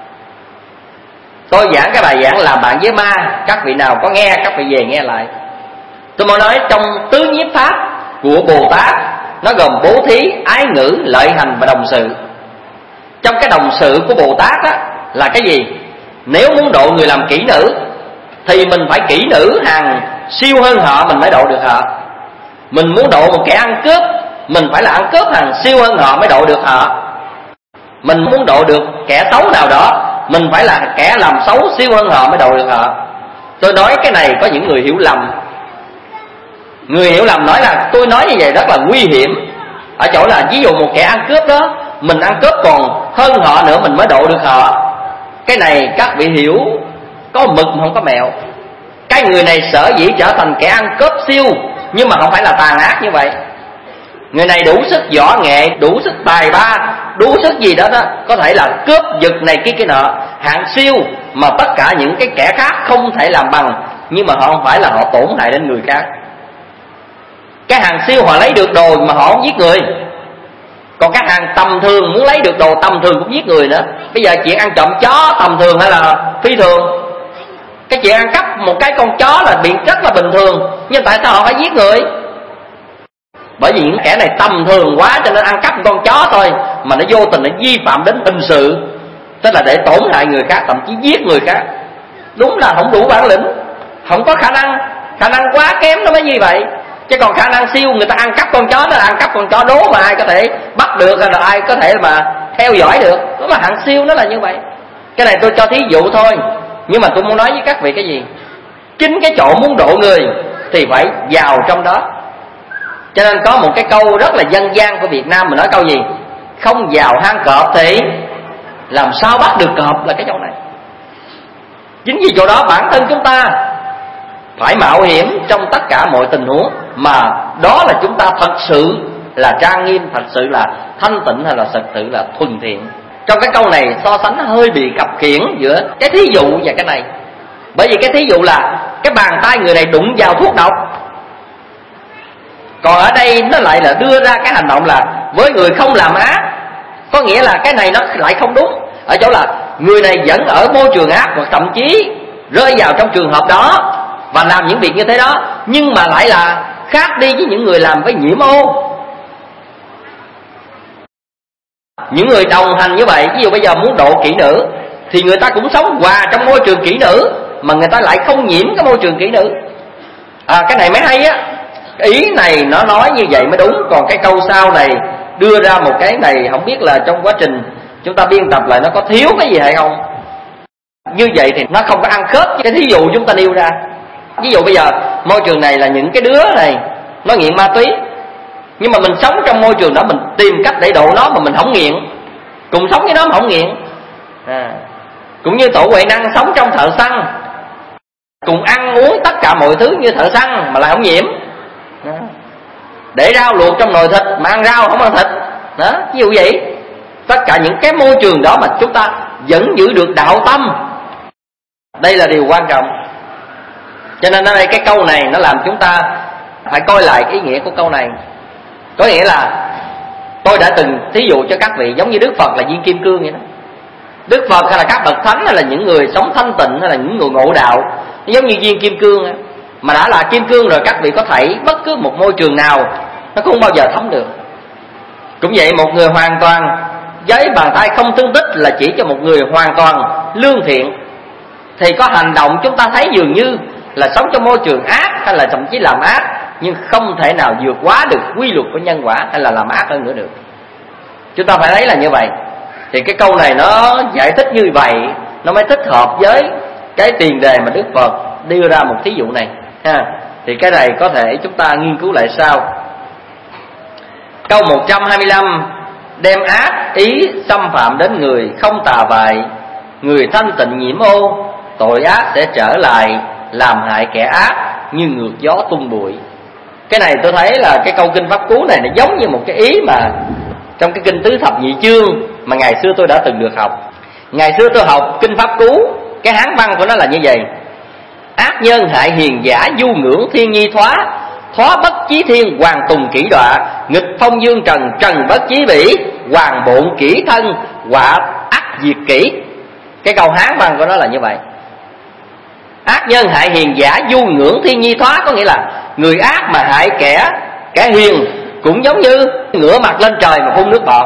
Tôi giảng cái bài giảng Làm Bạn Với Ma, các vị nào có nghe các vị về nghe lại. Tôi muốn nói trong tứ nhiếp pháp của Bồ Tát, nó gồm bố thí, ái ngữ, lợi hành và đồng sự. Trong cái đồng sự của Bồ Tát á, là cái gì? Nếu muốn độ người làm kỹ nữ thì mình phải kỹ nữ hàng siêu hơn họ mình mới độ được họ. Mình muốn độ một kẻ ăn cướp, mình phải là ăn cướp hàng siêu hơn họ mới độ được họ. Mình muốn độ được kẻ xấu nào đó, mình phải là kẻ làm xấu siêu hơn họ mới độ được họ. Tôi nói cái này có những người hiểu lầm. Người hiểu lầm nói là tôi nói như vậy rất là nguy hiểm, ở chỗ là ví dụ một kẻ ăn cướp đó, mình ăn cướp còn hơn họ nữa mình mới độ được họ. Cái này các vị hiểu có mực mà không có mẹo. Cái người này sở dĩ trở thành kẻ ăn cướp siêu, nhưng mà không phải là tàn ác như vậy. Người này đủ sức võ nghệ, đủ sức tài ba, đủ sức gì đó đó, có thể là cướp giật này kia kia nọ, hạng siêu mà tất cả những cái kẻ khác không thể làm bằng. Nhưng mà họ không phải là họ tổn hại đến người khác. Cái hàng siêu họ lấy được đồ mà họ không giết người. Còn các hàng tầm thường muốn lấy được đồ tầm thường cũng giết người nữa. Bây giờ chuyện ăn trộm chó tầm thường hay là phi thường? Cái chuyện ăn cắp một cái con chó là bị rất là bình thường, nhưng tại sao họ phải giết người? Bởi vì những kẻ này tầm thường quá cho nên ăn cắp con chó thôi mà nó vô tình nó vi phạm đến hình sự, tức là để tổn hại người khác, thậm chí giết người khác. Đúng là không đủ bản lĩnh, không có khả năng, khả năng quá kém nó mới như vậy. Chứ còn khả năng siêu, người ta ăn cắp con chó, nó là ăn cắp con chó đố mà ai có thể bắt được, hay là ai có thể mà theo dõi được. Đó là hạng siêu, nó là như vậy. Cái này tôi cho thí dụ thôi, nhưng mà tôi muốn nói với các vị cái gì? Chính cái chỗ muốn độ người thì phải vào trong đó. Cho nên có một cái câu rất là dân gian của Việt Nam, mình nói câu gì? Không vào hang cọp thì làm sao bắt được cọp, là cái chỗ này. Chính vì chỗ đó bản thân chúng ta phải mạo hiểm trong tất cả mọi tình huống, mà đó là chúng ta thật sự là trang nghiêm, thật sự là thanh tịnh, hay là thật sự là thuần thiện. Trong cái câu này so sánh nó hơi bị cập khiển giữa cái thí dụ và cái này. Bởi vì cái thí dụ là cái bàn tay người này đụng vào thuốc độc, còn ở đây nó lại là đưa ra cái hành động là với người không làm ác. Có nghĩa là cái này nó lại không đúng, ở chỗ là người này vẫn ở môi trường ác, hoặc thậm chí rơi vào trong trường hợp đó và làm những việc như thế đó, nhưng mà lại là khác đi với những người làm với nhiễm ô. Những người đồng hành như vậy, ví dụ bây giờ muốn độ kỹ nữ thì người ta cũng sống hòa trong môi trường kỹ nữ, mà người ta lại không nhiễm cái môi trường kỹ nữ. À, cái này mới hay á. Ý này nó nói như vậy mới đúng. Còn cái câu sau này đưa ra một cái này, không biết là trong quá trình chúng ta biên tập lại nó có thiếu cái gì hay không. Như vậy thì nó không có ăn khớp với cái thí dụ chúng ta nêu ra. Ví dụ bây giờ môi trường này là những cái đứa này nó nghiện ma túy, nhưng mà mình sống trong môi trường đó, mình tìm cách để độ nó mà mình không nghiện, cùng sống với nó mà không nghiện. À, cũng như Tổ Huệ Năng sống trong thợ săn, cùng ăn uống tất cả mọi thứ như thợ săn mà lại không nhiễm. À, để rau luộc trong nồi thịt mà ăn rau không ăn thịt. Đó, ví dụ vậy. Tất cả những cái môi trường đó mà chúng ta vẫn giữ được đạo tâm, đây là điều quan trọng. Cho nên ở đây cái câu này nó làm chúng ta phải coi lại cái ý nghĩa của câu này. Có nghĩa là tôi đã từng thí dụ cho các vị giống như Đức Phật là viên kim cương vậy đó. Đức Phật hay là các bậc thánh hay là những người sống thanh tịnh hay là những người ngộ đạo, giống như viên kim cương ấy. Mà đã là kim cương rồi, các vị có thể bất cứ một môi trường nào nó cũng không bao giờ thấm được. Cũng vậy, một người hoàn toàn với bàn tay không tương tích là chỉ cho một người hoàn toàn lương thiện, thì có hành động chúng ta thấy dường như là sống trong môi trường ác hay là thậm chí làm ác, nhưng không thể nào vượt quá được quy luật của nhân quả hay là làm ác hơn nữa được. Chúng ta phải thấy là như vậy. Thì cái câu này nó giải thích như vậy nó mới thích hợp với cái tiền đề mà Đức Phật đưa ra một thí dụ này ha. Thì cái này có thể chúng ta nghiên cứu lại sau. Câu một trăm hai mươi lăm: đem ác ý xâm phạm đến người không tà vại, người thanh tịnh nhiễm ô, tội ác sẽ trở lại làm hại kẻ ác như ngược gió tung bụi. Cái này tôi thấy là cái câu kinh Pháp Cú này nó giống như một cái ý mà trong cái kinh Tứ Thập Nhị Chương mà ngày xưa tôi đã từng được học. Ngày xưa tôi học kinh Pháp Cú, cái hán văn của nó là như vậy: ác nhân hại hiền giả, du ngưỡng thiên nhi thoá, thoá bất chí thiên, hoàng tùng kỷ đọa, nghịch phong dương trần, trần bất chí bỉ, hoàng bộn kỷ thân, họa ác diệt kỷ. Cái câu hán văn của nó là như vậy. Ác nhân hại hiền giả, du ngưỡng thiên nhi thoá, có nghĩa là người ác mà hại kẻ kẻ hiền cũng giống như ngửa mặt lên trời mà phun nước bọt.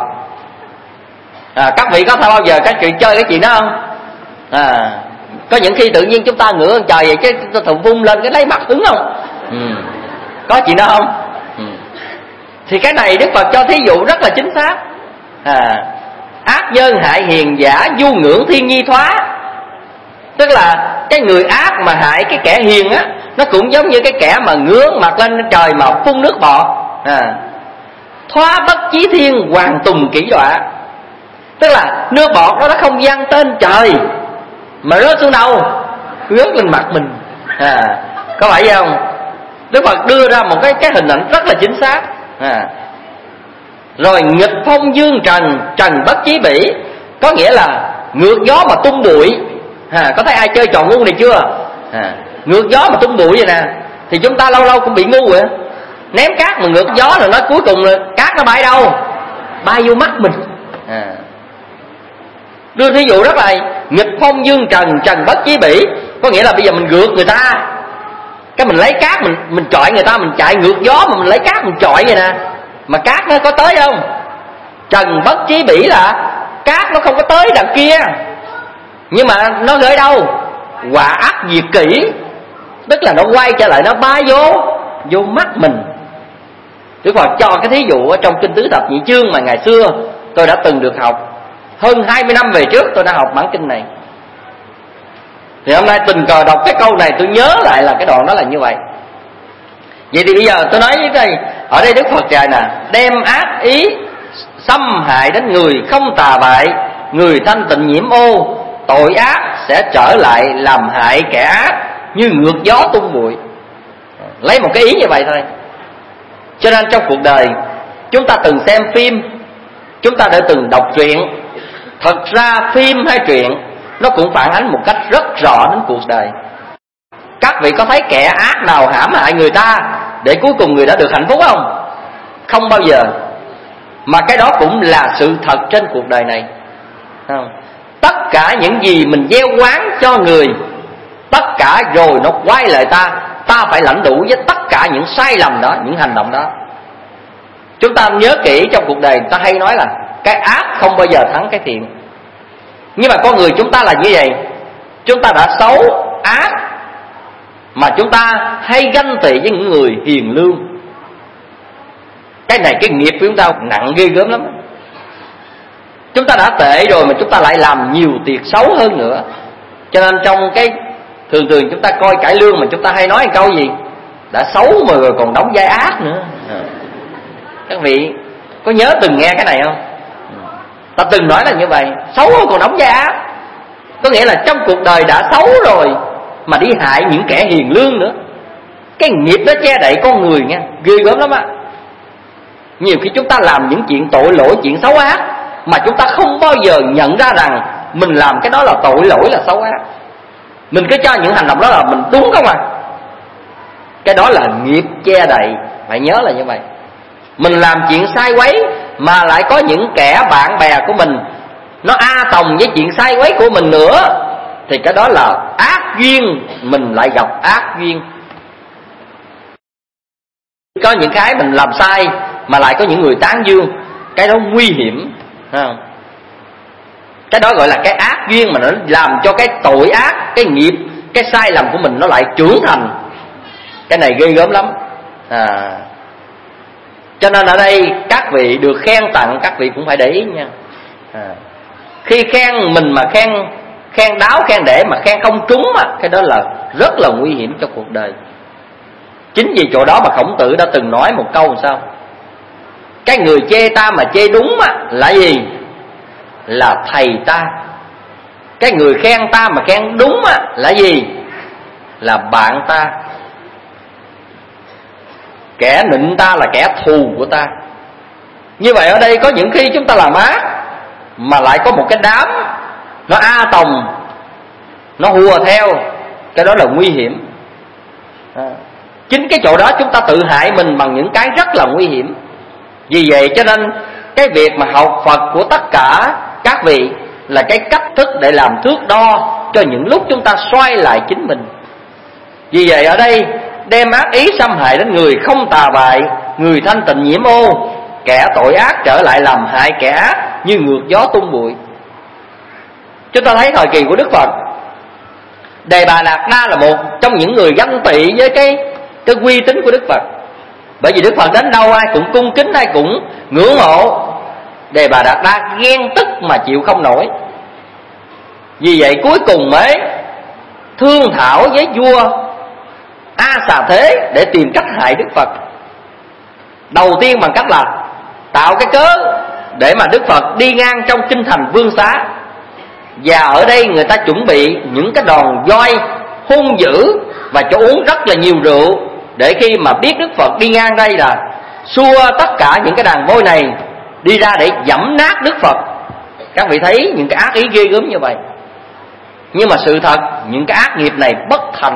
À, các vị có bao giờ các chuyện chơi cái chuyện đó không? À, có những khi tự nhiên chúng ta ngửa lên trời vậy chứ chúng ta thùng phun lên cái lấy mặt hứng không? Ừ. Có chuyện đó không? Ừ. Thì cái này Đức Phật cho thí dụ rất là chính xác. À, ác nhân hại hiền giả, du ngưỡng thiên nhi thoá, tức là cái người ác mà hại cái kẻ hiền á, nó cũng giống như cái kẻ mà ngước mặt lên trời mà phun nước bọt. À, thoá bất chí thiên, hoàng tùng kỷ đọa, tức là nước bọt đó nó không văng tên trời mà rớt xuống đâu, rớt lên mặt mình. À, có phải không? Đức Phật đưa ra một cái cái hình ảnh rất là chính xác. À, rồi nghịch phong dương trần, trần bất chí bỉ, có nghĩa là ngược gió mà tung bụi. À, có thấy ai chơi trò ngu này chưa? À, ngược gió mà tung bụi vậy nè, thì chúng ta lâu lâu cũng bị ngu vậy. Ném cát mà ngược gió rồi nó cuối cùng là cát nó bay đâu? Bay vô mắt mình. À, đưa thí dụ rất là nghịch phong dương trần, trần bất chí bỉ, có nghĩa là bây giờ mình gượt người ta, cái mình lấy cát mình mình chọi người ta, mình chạy ngược gió mà mình lấy cát mình chọi vậy nè, mà cát nó có tới không? Trần bất chí bỉ là cát nó không có tới đằng kia, nhưng mà nó gửi đâu? Họa ác diệt kỷ, tức là nó quay trở lại, nó bay vô vô mắt mình. Đức Phật cho cái thí dụ ở trong Kinh Tứ Thập Nhị Chương mà ngày xưa tôi đã từng được học. Hơn hai mươi năm về trước tôi đã học bản kinh này. Thì hôm nay tình cờ đọc cái câu này tôi nhớ lại là cái đoạn đó là như vậy. Vậy thì bây giờ tôi nói với đây, ở đây Đức Phật dạy nè, đem ác ý xâm hại đến người không tà bại, người thanh tịnh nhiễm ô, tội ác sẽ trở lại làm hại kẻ ác như ngược gió tung bụi. Lấy một cái ý như vậy thôi. Cho nên trong cuộc đời chúng ta từng xem phim, chúng ta đã từng đọc truyện. Thật ra phim hay truyện nó cũng phản ánh một cách rất rõ đến cuộc đời. Các vị có thấy kẻ ác nào hãm hại người ta để cuối cùng người đã được hạnh phúc không? Không bao giờ. Mà cái đó cũng là sự thật trên cuộc đời này, không? Tất cả những gì mình gieo oán cho người, tất cả rồi nó quay lại ta. Ta phải lãnh đủ với tất cả những sai lầm đó, những hành động đó. Chúng ta nhớ kỹ trong cuộc đời, ta hay nói là cái ác không bao giờ thắng cái thiện. Nhưng mà con người chúng ta là như vậy. Chúng ta đã xấu, ác, mà chúng ta hay ganh tị với những người hiền lương. Cái này cái nghiệp của chúng ta nặng ghê gớm lắm. Chúng ta đã tệ rồi mà chúng ta lại làm nhiều việc xấu hơn nữa. Cho nên trong cái thường thường chúng ta coi cải lương mà chúng ta hay nói một câu gì? Đã xấu mà rồi còn đóng vai ác nữa. Các vị có nhớ từng nghe cái này không? Ta từng nói là như vậy. Xấu còn đóng vai ác. Có nghĩa là trong cuộc đời đã xấu rồi mà đi hại những kẻ hiền lương nữa. Cái nghiệp nó che đậy con người nha, ghê gớm lắm á. Nhiều khi chúng ta làm những chuyện tội lỗi, chuyện xấu ác mà chúng ta không bao giờ nhận ra rằng mình làm cái đó là tội lỗi, là xấu ác. Mình cứ cho những hành động đó là mình đúng không à? Cái đó là nghiệp che đậy. Phải nhớ là như vậy. Mình làm chuyện sai quấy mà lại có những kẻ bạn bè của mình nó a tòng với chuyện sai quấy của mình nữa, thì cái đó là ác duyên. Mình lại gặp ác duyên. Có những cái mình làm sai mà lại có những người tán dương, cái đó nguy hiểm, thấy không? Cái đó gọi là cái ác duyên mà nó làm cho cái tội ác, cái nghiệp, cái sai lầm của mình nó lại trưởng thành. Cái này ghê gớm lắm à. Cho nên ở đây các vị được khen tặng, các vị cũng phải để ý nha à. Khi khen mình mà khen khen đáo, khen để mà khen không trúng mà, cái đó là rất là nguy hiểm cho cuộc đời. Chính vì chỗ đó mà Khổng Tử đã từng nói một câu sao? Cái người chê ta mà chê đúng á, là gì? Là thầy ta. Cái người khen ta mà khen đúng á, là gì? Là bạn ta. Kẻ nịnh ta là kẻ thù của ta. Như vậy ở đây có những khi chúng ta làm ác mà lại có một cái đám nó a tòng, nó hùa theo, cái đó là nguy hiểm à. Chính cái chỗ đó chúng ta tự hại mình bằng những cái rất là nguy hiểm. Vì vậy cho nên cái việc mà học Phật của tất cả các vị là cái cách thức để làm thước đo cho những lúc chúng ta xoay lại chính mình. Vì vậy ở đây đem ác ý xâm hại đến người không tà bại, người thanh tịnh nhiễm ô, kẻ tội ác trở lại làm hại kẻ ác như ngược gió tung bụi. Chúng ta thấy thời kỳ của Đức Phật, Đề Bà Đạt Đa là một trong những người ganh tị với cái cái uy tín của Đức Phật. Bởi vì Đức Phật đến đâu ai cũng cung kính, ai cũng ngưỡng mộ. Đề Bà Đạt Đa ghen tức mà chịu không nổi. Vì vậy cuối cùng mới thương thảo với vua A Xà Thế để tìm cách hại Đức Phật. Đầu tiên bằng cách là tạo cái cớ để mà Đức Phật đi ngang trong kinh thành Vương Xá. Và ở đây người ta chuẩn bị những cái đòn roi hung dữ và cho uống rất là nhiều rượu, để khi mà biết Đức Phật đi ngang đây là xua tất cả những cái đàn voi này đi ra để giẫm nát Đức Phật. Các vị thấy những cái ác ý ghê gớm như vậy. Nhưng mà sự thật những cái ác nghiệp này bất thành.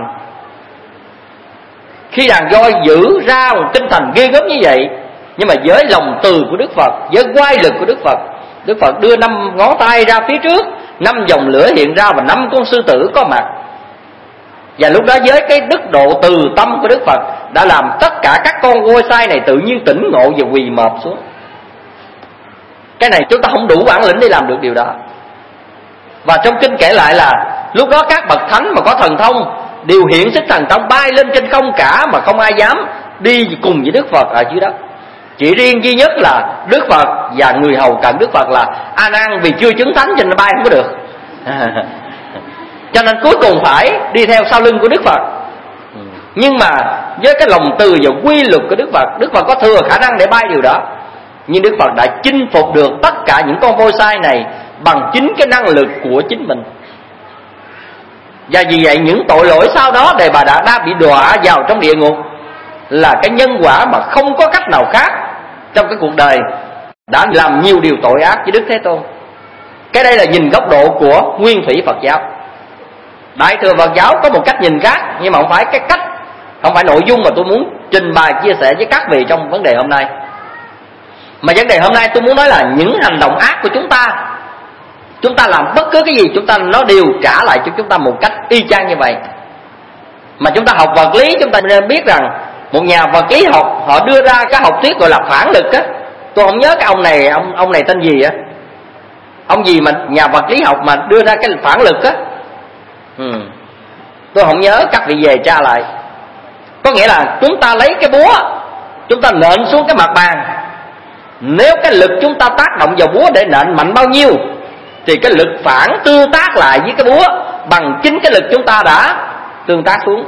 Khi đàn voi giữ ra một kinh thành ghê gớm như vậy, nhưng mà với lòng từ của Đức Phật, với quay lực của Đức Phật, Đức Phật đưa năm ngón tay ra phía trước, năm dòng lửa hiện ra và năm con sư tử có mặt. Và lúc đó với cái đức độ từ tâm của Đức Phật đã làm tất cả các con voi sai này tự nhiên tỉnh ngộ và quỳ mọp xuống. Cái này chúng ta không đủ bản lĩnh để làm được điều đó. Và trong kinh kể lại là lúc đó các bậc thánh mà có thần thông đều hiện sức thần thông bay lên trên không cả, mà không ai dám đi cùng với Đức Phật ở dưới đất. Chỉ riêng duy nhất là Đức Phật và người hầu cận Đức Phật là A Nan, vì chưa chứng thánh cho nên bay không có được. Cho nên cuối cùng phải đi theo sau lưng của Đức Phật. Nhưng mà với cái lòng từ và quy luật của Đức Phật, Đức Phật có thừa khả năng để bay điều đó, nhưng Đức Phật đã chinh phục được tất cả những con voi sai này bằng chính cái năng lực của chính mình. Và vì vậy những tội lỗi sau đó để bà đã, đã bị đọa vào trong địa ngục là cái nhân quả mà không có cách nào khác trong cái cuộc đời đã làm nhiều điều tội ác với Đức Thế Tôn. Cái đây là nhìn góc độ của nguyên thủy Phật giáo. Đại thừa Phật giáo có một cách nhìn khác, nhưng mà không phải cái cách, không phải nội dung mà tôi muốn trình bày chia sẻ với các vị trong vấn đề hôm nay. Mà vấn đề hôm nay tôi muốn nói là những hành động ác của chúng ta, chúng ta làm bất cứ cái gì chúng ta nó đều trả lại cho chúng ta một cách y chang như vậy. Mà chúng ta học vật lý chúng ta nên biết rằng một nhà vật lý học họ đưa ra cái học thuyết gọi là phản lực á. Tôi không nhớ cái ông này ông ông này tên gì á, ông gì mà nhà vật lý học mà đưa ra cái phản lực á. Ừ. Tôi không nhớ, các vị về tra lại. Có nghĩa là chúng ta lấy cái búa, chúng ta nện xuống cái mặt bàn, nếu cái lực chúng ta tác động vào búa để nện mạnh bao nhiêu thì cái lực phản tương tác lại với cái búa bằng chính cái lực chúng ta đã tương tác xuống.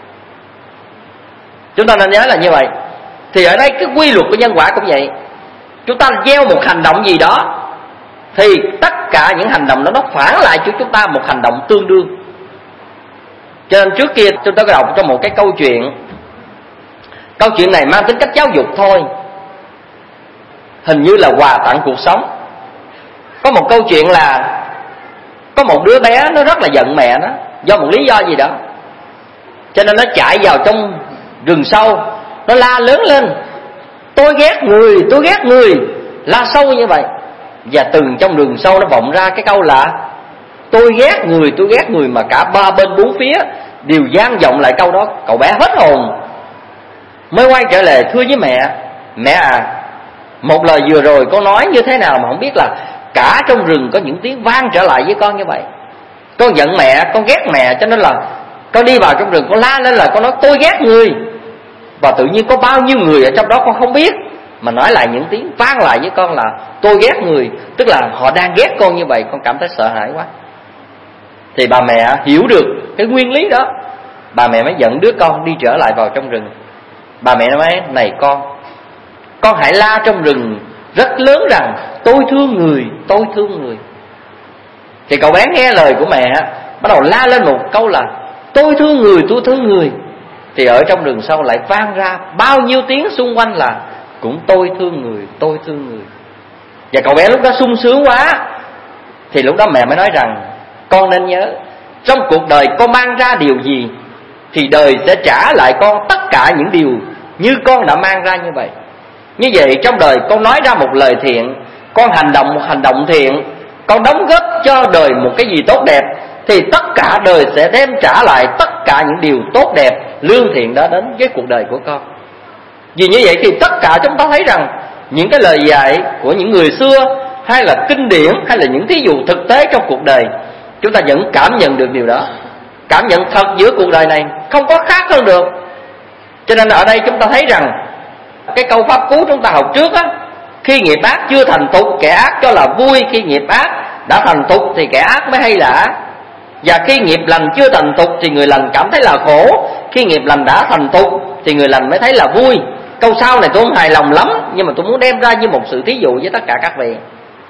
Chúng ta nên nhớ là như vậy. Thì ở đây cái quy luật của nhân quả cũng vậy. Chúng ta gieo một hành động gì đó thì tất cả những hành động đó nó phản lại cho chúng ta một hành động tương đương. Cho nên trước kia chúng ta có đọc trong một cái câu chuyện. Câu chuyện này mang tính cách giáo dục thôi, hình như là quà tặng cuộc sống. Có một câu chuyện là có một đứa bé nó rất là giận mẹ nó do một lý do gì đó, cho nên nó chạy vào trong rừng sâu, nó la lớn lên: tôi ghét người, tôi ghét người, la sâu như vậy. Và từ trong rừng sâu nó vọng ra cái câu là tôi ghét người, tôi ghét người, mà cả ba bên bốn phía đều vang vọng lại câu đó. Cậu bé hết hồn mới quay trở lại thưa với mẹ: mẹ à, một lời vừa rồi con nói như thế nào mà không biết là cả trong rừng có những tiếng vang trở lại với con như vậy. Con giận mẹ, con ghét mẹ, cho nên là con đi vào trong rừng, con la lên là con nói tôi ghét người. Và tự nhiên có bao nhiêu người ở trong đó con không biết, mà nói lại những tiếng vang lại với con là tôi ghét người. Tức là họ đang ghét con như vậy, con cảm thấy sợ hãi quá. Thì bà mẹ hiểu được cái nguyên lý đó, bà mẹ mới dẫn đứa con đi trở lại vào trong rừng. Bà mẹ nói: này con, con hãy la trong rừng rất lớn rằng tôi thương người, tôi thương người. Thì cậu bé nghe lời của mẹ, bắt đầu la lên một câu là tôi thương người, tôi thương người. Thì ở trong rừng sâu lại vang ra bao nhiêu tiếng xung quanh là cũng tôi thương người, tôi thương người. Và cậu bé lúc đó sung sướng quá. Thì lúc đó mẹ mới nói rằng con nên nhớ, trong cuộc đời con mang ra điều gì thì đời sẽ trả lại con tất cả những điều như con đã mang ra như vậy. Như vậy trong đời con nói ra một lời thiện, con hành động một hành động thiện, con đóng góp cho đời một cái gì tốt đẹp, thì tất cả đời sẽ đem trả lại tất cả những điều tốt đẹp, lương thiện đó đến với cuộc đời của con. Vì như vậy thì tất cả chúng ta thấy rằng những cái lời dạy của những người xưa, hay là kinh điển, hay là những thí dụ thực tế trong cuộc đời, chúng ta vẫn cảm nhận được điều đó. Cảm nhận thật giữa cuộc đời này không có khác hơn được. Cho nên ở đây chúng ta thấy rằng cái câu pháp cú chúng ta học trước á, khi nghiệp ác chưa thành thục, kẻ ác cho là vui. Khi nghiệp ác đã thành thục thì kẻ ác mới hay là ác. Và khi nghiệp lành chưa thành thục thì người lành cảm thấy là khổ. Khi nghiệp lành đã thành thục thì người lành mới thấy là vui. Câu sau này tôi không hài lòng lắm, nhưng mà tôi muốn đem ra như một sự thí dụ với tất cả các vị.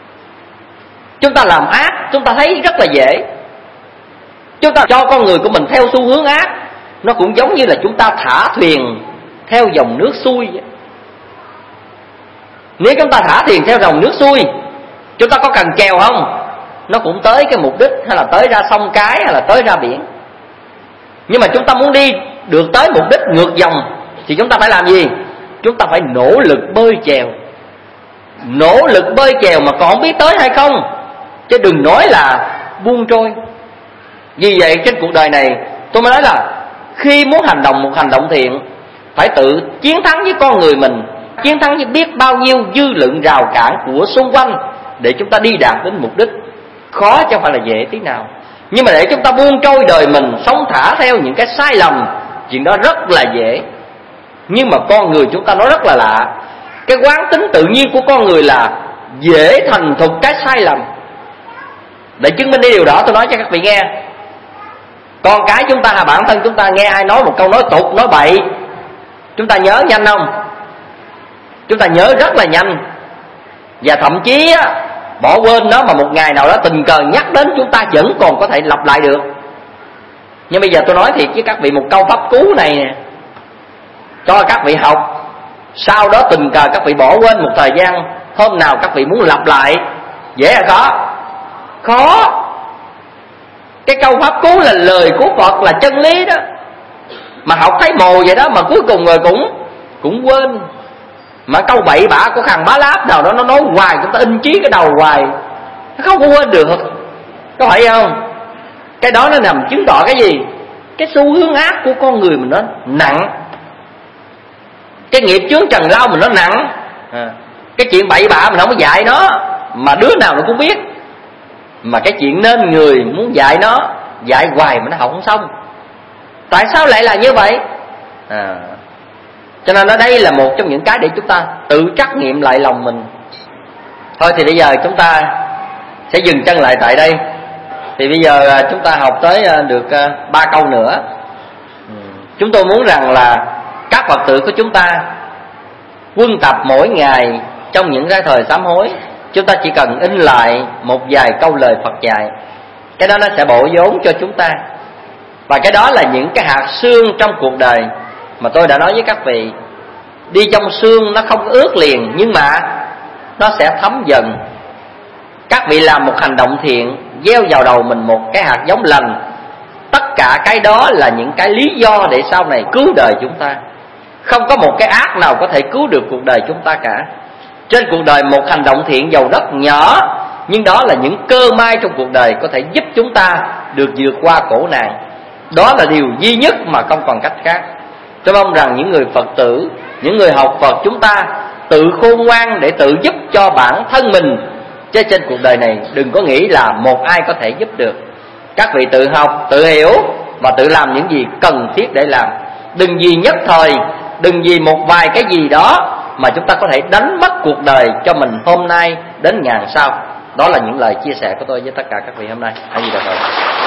Chúng ta làm ác, chúng ta thấy rất là dễ. Chúng ta cho con người của mình theo xu hướng ác, nó cũng giống như là chúng ta thả thuyền theo dòng nước xuôi vậy. Nếu chúng ta thả thuyền theo dòng nước xuôi, chúng ta có cần chèo không? Nó cũng tới cái mục đích, hay là tới ra sông cái, hay là tới ra biển. Nhưng mà chúng ta muốn đi được tới mục đích ngược dòng thì chúng ta phải làm gì? Chúng ta phải nỗ lực bơi chèo. Nỗ lực bơi chèo mà còn không biết tới hay không, chứ đừng nói là buông trôi. Vì vậy trên cuộc đời này tôi mới nói là khi muốn hành động một hành động thiện, phải tự chiến thắng với con người mình, chiến thắng với biết bao nhiêu dư lượng rào cản của xung quanh để chúng ta đi đạt đến mục đích. Khó chứ không phải là dễ tí nào. Nhưng mà để chúng ta buông trôi đời mình, sống thả theo những cái sai lầm, chuyện đó rất là dễ. Nhưng mà con người chúng ta nó rất là lạ. Cái quán tính tự nhiên của con người là dễ thành thục cái sai lầm. Để chứng minh cái điều đó tôi nói cho các vị nghe. Con cái chúng ta, bản thân chúng ta nghe ai nói một câu nói tục, nói bậy, chúng ta nhớ nhanh không? Chúng ta nhớ rất là nhanh. Và thậm chí á, bỏ quên nó, mà một ngày nào đó tình cờ nhắc đến chúng ta vẫn còn có thể lặp lại được. Nhưng bây giờ tôi nói thiệt với các vị một câu pháp cú này nè, cho các vị học, sau đó tình cờ các vị bỏ quên một thời gian, hôm nào các vị muốn lặp lại dễ là khó. Khó. Cái câu pháp cú là lời của Phật, là chân lý đó, mà học thấy mồ vậy đó, mà cuối cùng rồi cũng cũng quên. Mà câu bậy bạ của thằng bá láp nào đó nó nói hoài, chúng ta in chí cái đầu hoài, nó không có quên được. Có phải không? Cái đó nó nằm chứng tỏ cái gì? Cái xu hướng ác của con người mình nó nặng, cái nghiệp chướng trần lao mình nó nặng. à. Cái chuyện bậy bạ mình không có dạy nó, mà đứa nào nó cũng biết. Mà cái chuyện nên người muốn dạy nó, dạy hoài mà nó học không xong. Tại sao lại là như vậy? à. Cho nên ở đây là một trong những cái để chúng ta tự trắc nghiệm lại lòng mình. Thôi thì bây giờ chúng ta sẽ dừng chân lại tại đây. Thì bây giờ chúng ta học tới được ba câu nữa. Chúng tôi muốn rằng là các Phật tử của chúng ta quân tập mỗi ngày trong những cái thời sám hối, chúng ta chỉ cần in lại một vài câu lời Phật dạy. Cái đó nó sẽ bổ vốn cho chúng ta. Và cái đó là những cái hạt xương trong cuộc đời mà tôi đã nói với các vị. Đi trong xương nó không ướt liền, nhưng mà nó sẽ thấm dần. Các vị làm một hành động thiện, gieo vào đầu mình một cái hạt giống lành. Tất cả cái đó là những cái lý do để sau này cứu đời chúng ta. Không có một cái ác nào có thể cứu được cuộc đời chúng ta cả. Trên cuộc đời một hành động thiện giàu rất nhỏ, nhưng đó là những cơ may trong cuộc đời có thể giúp chúng ta được vượt qua khổ nạn. Đó là điều duy nhất mà không còn cách khác. Tôi mong rằng những người Phật tử, những người học Phật chúng ta tự khôn ngoan để tự giúp cho bản thân mình. Chứ trên cuộc đời này đừng có nghĩ là một ai có thể giúp được. Các vị tự học, tự hiểu và tự làm những gì cần thiết để làm. Đừng vì nhất thời, đừng vì một vài cái gì đó mà chúng ta có thể đánh mất cuộc đời cho mình hôm nay đến ngàn sau. Đó là những lời chia sẻ của tôi với tất cả các vị hôm nay. A Di Đà Phật.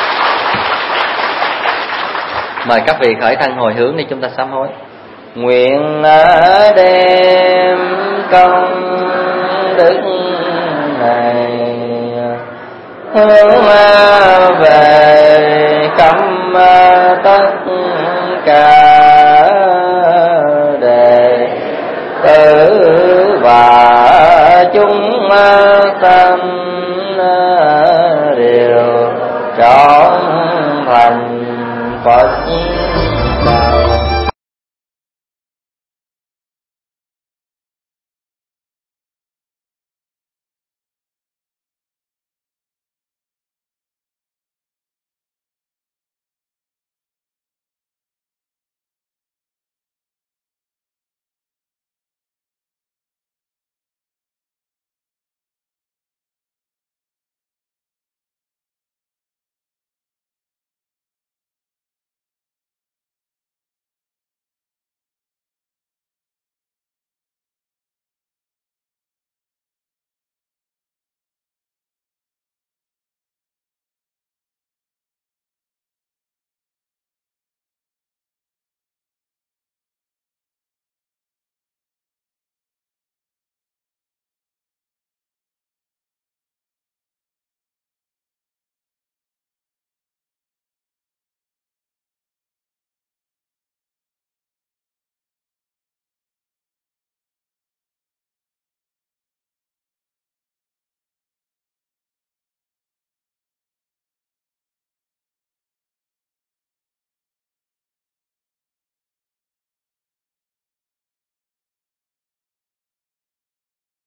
Mời các vị khởi thân hồi hướng để chúng ta sám hối. Nguyện đem công đức này hướng về khắp tất cả đệ tử và chúng sanh đều trọn thành Phật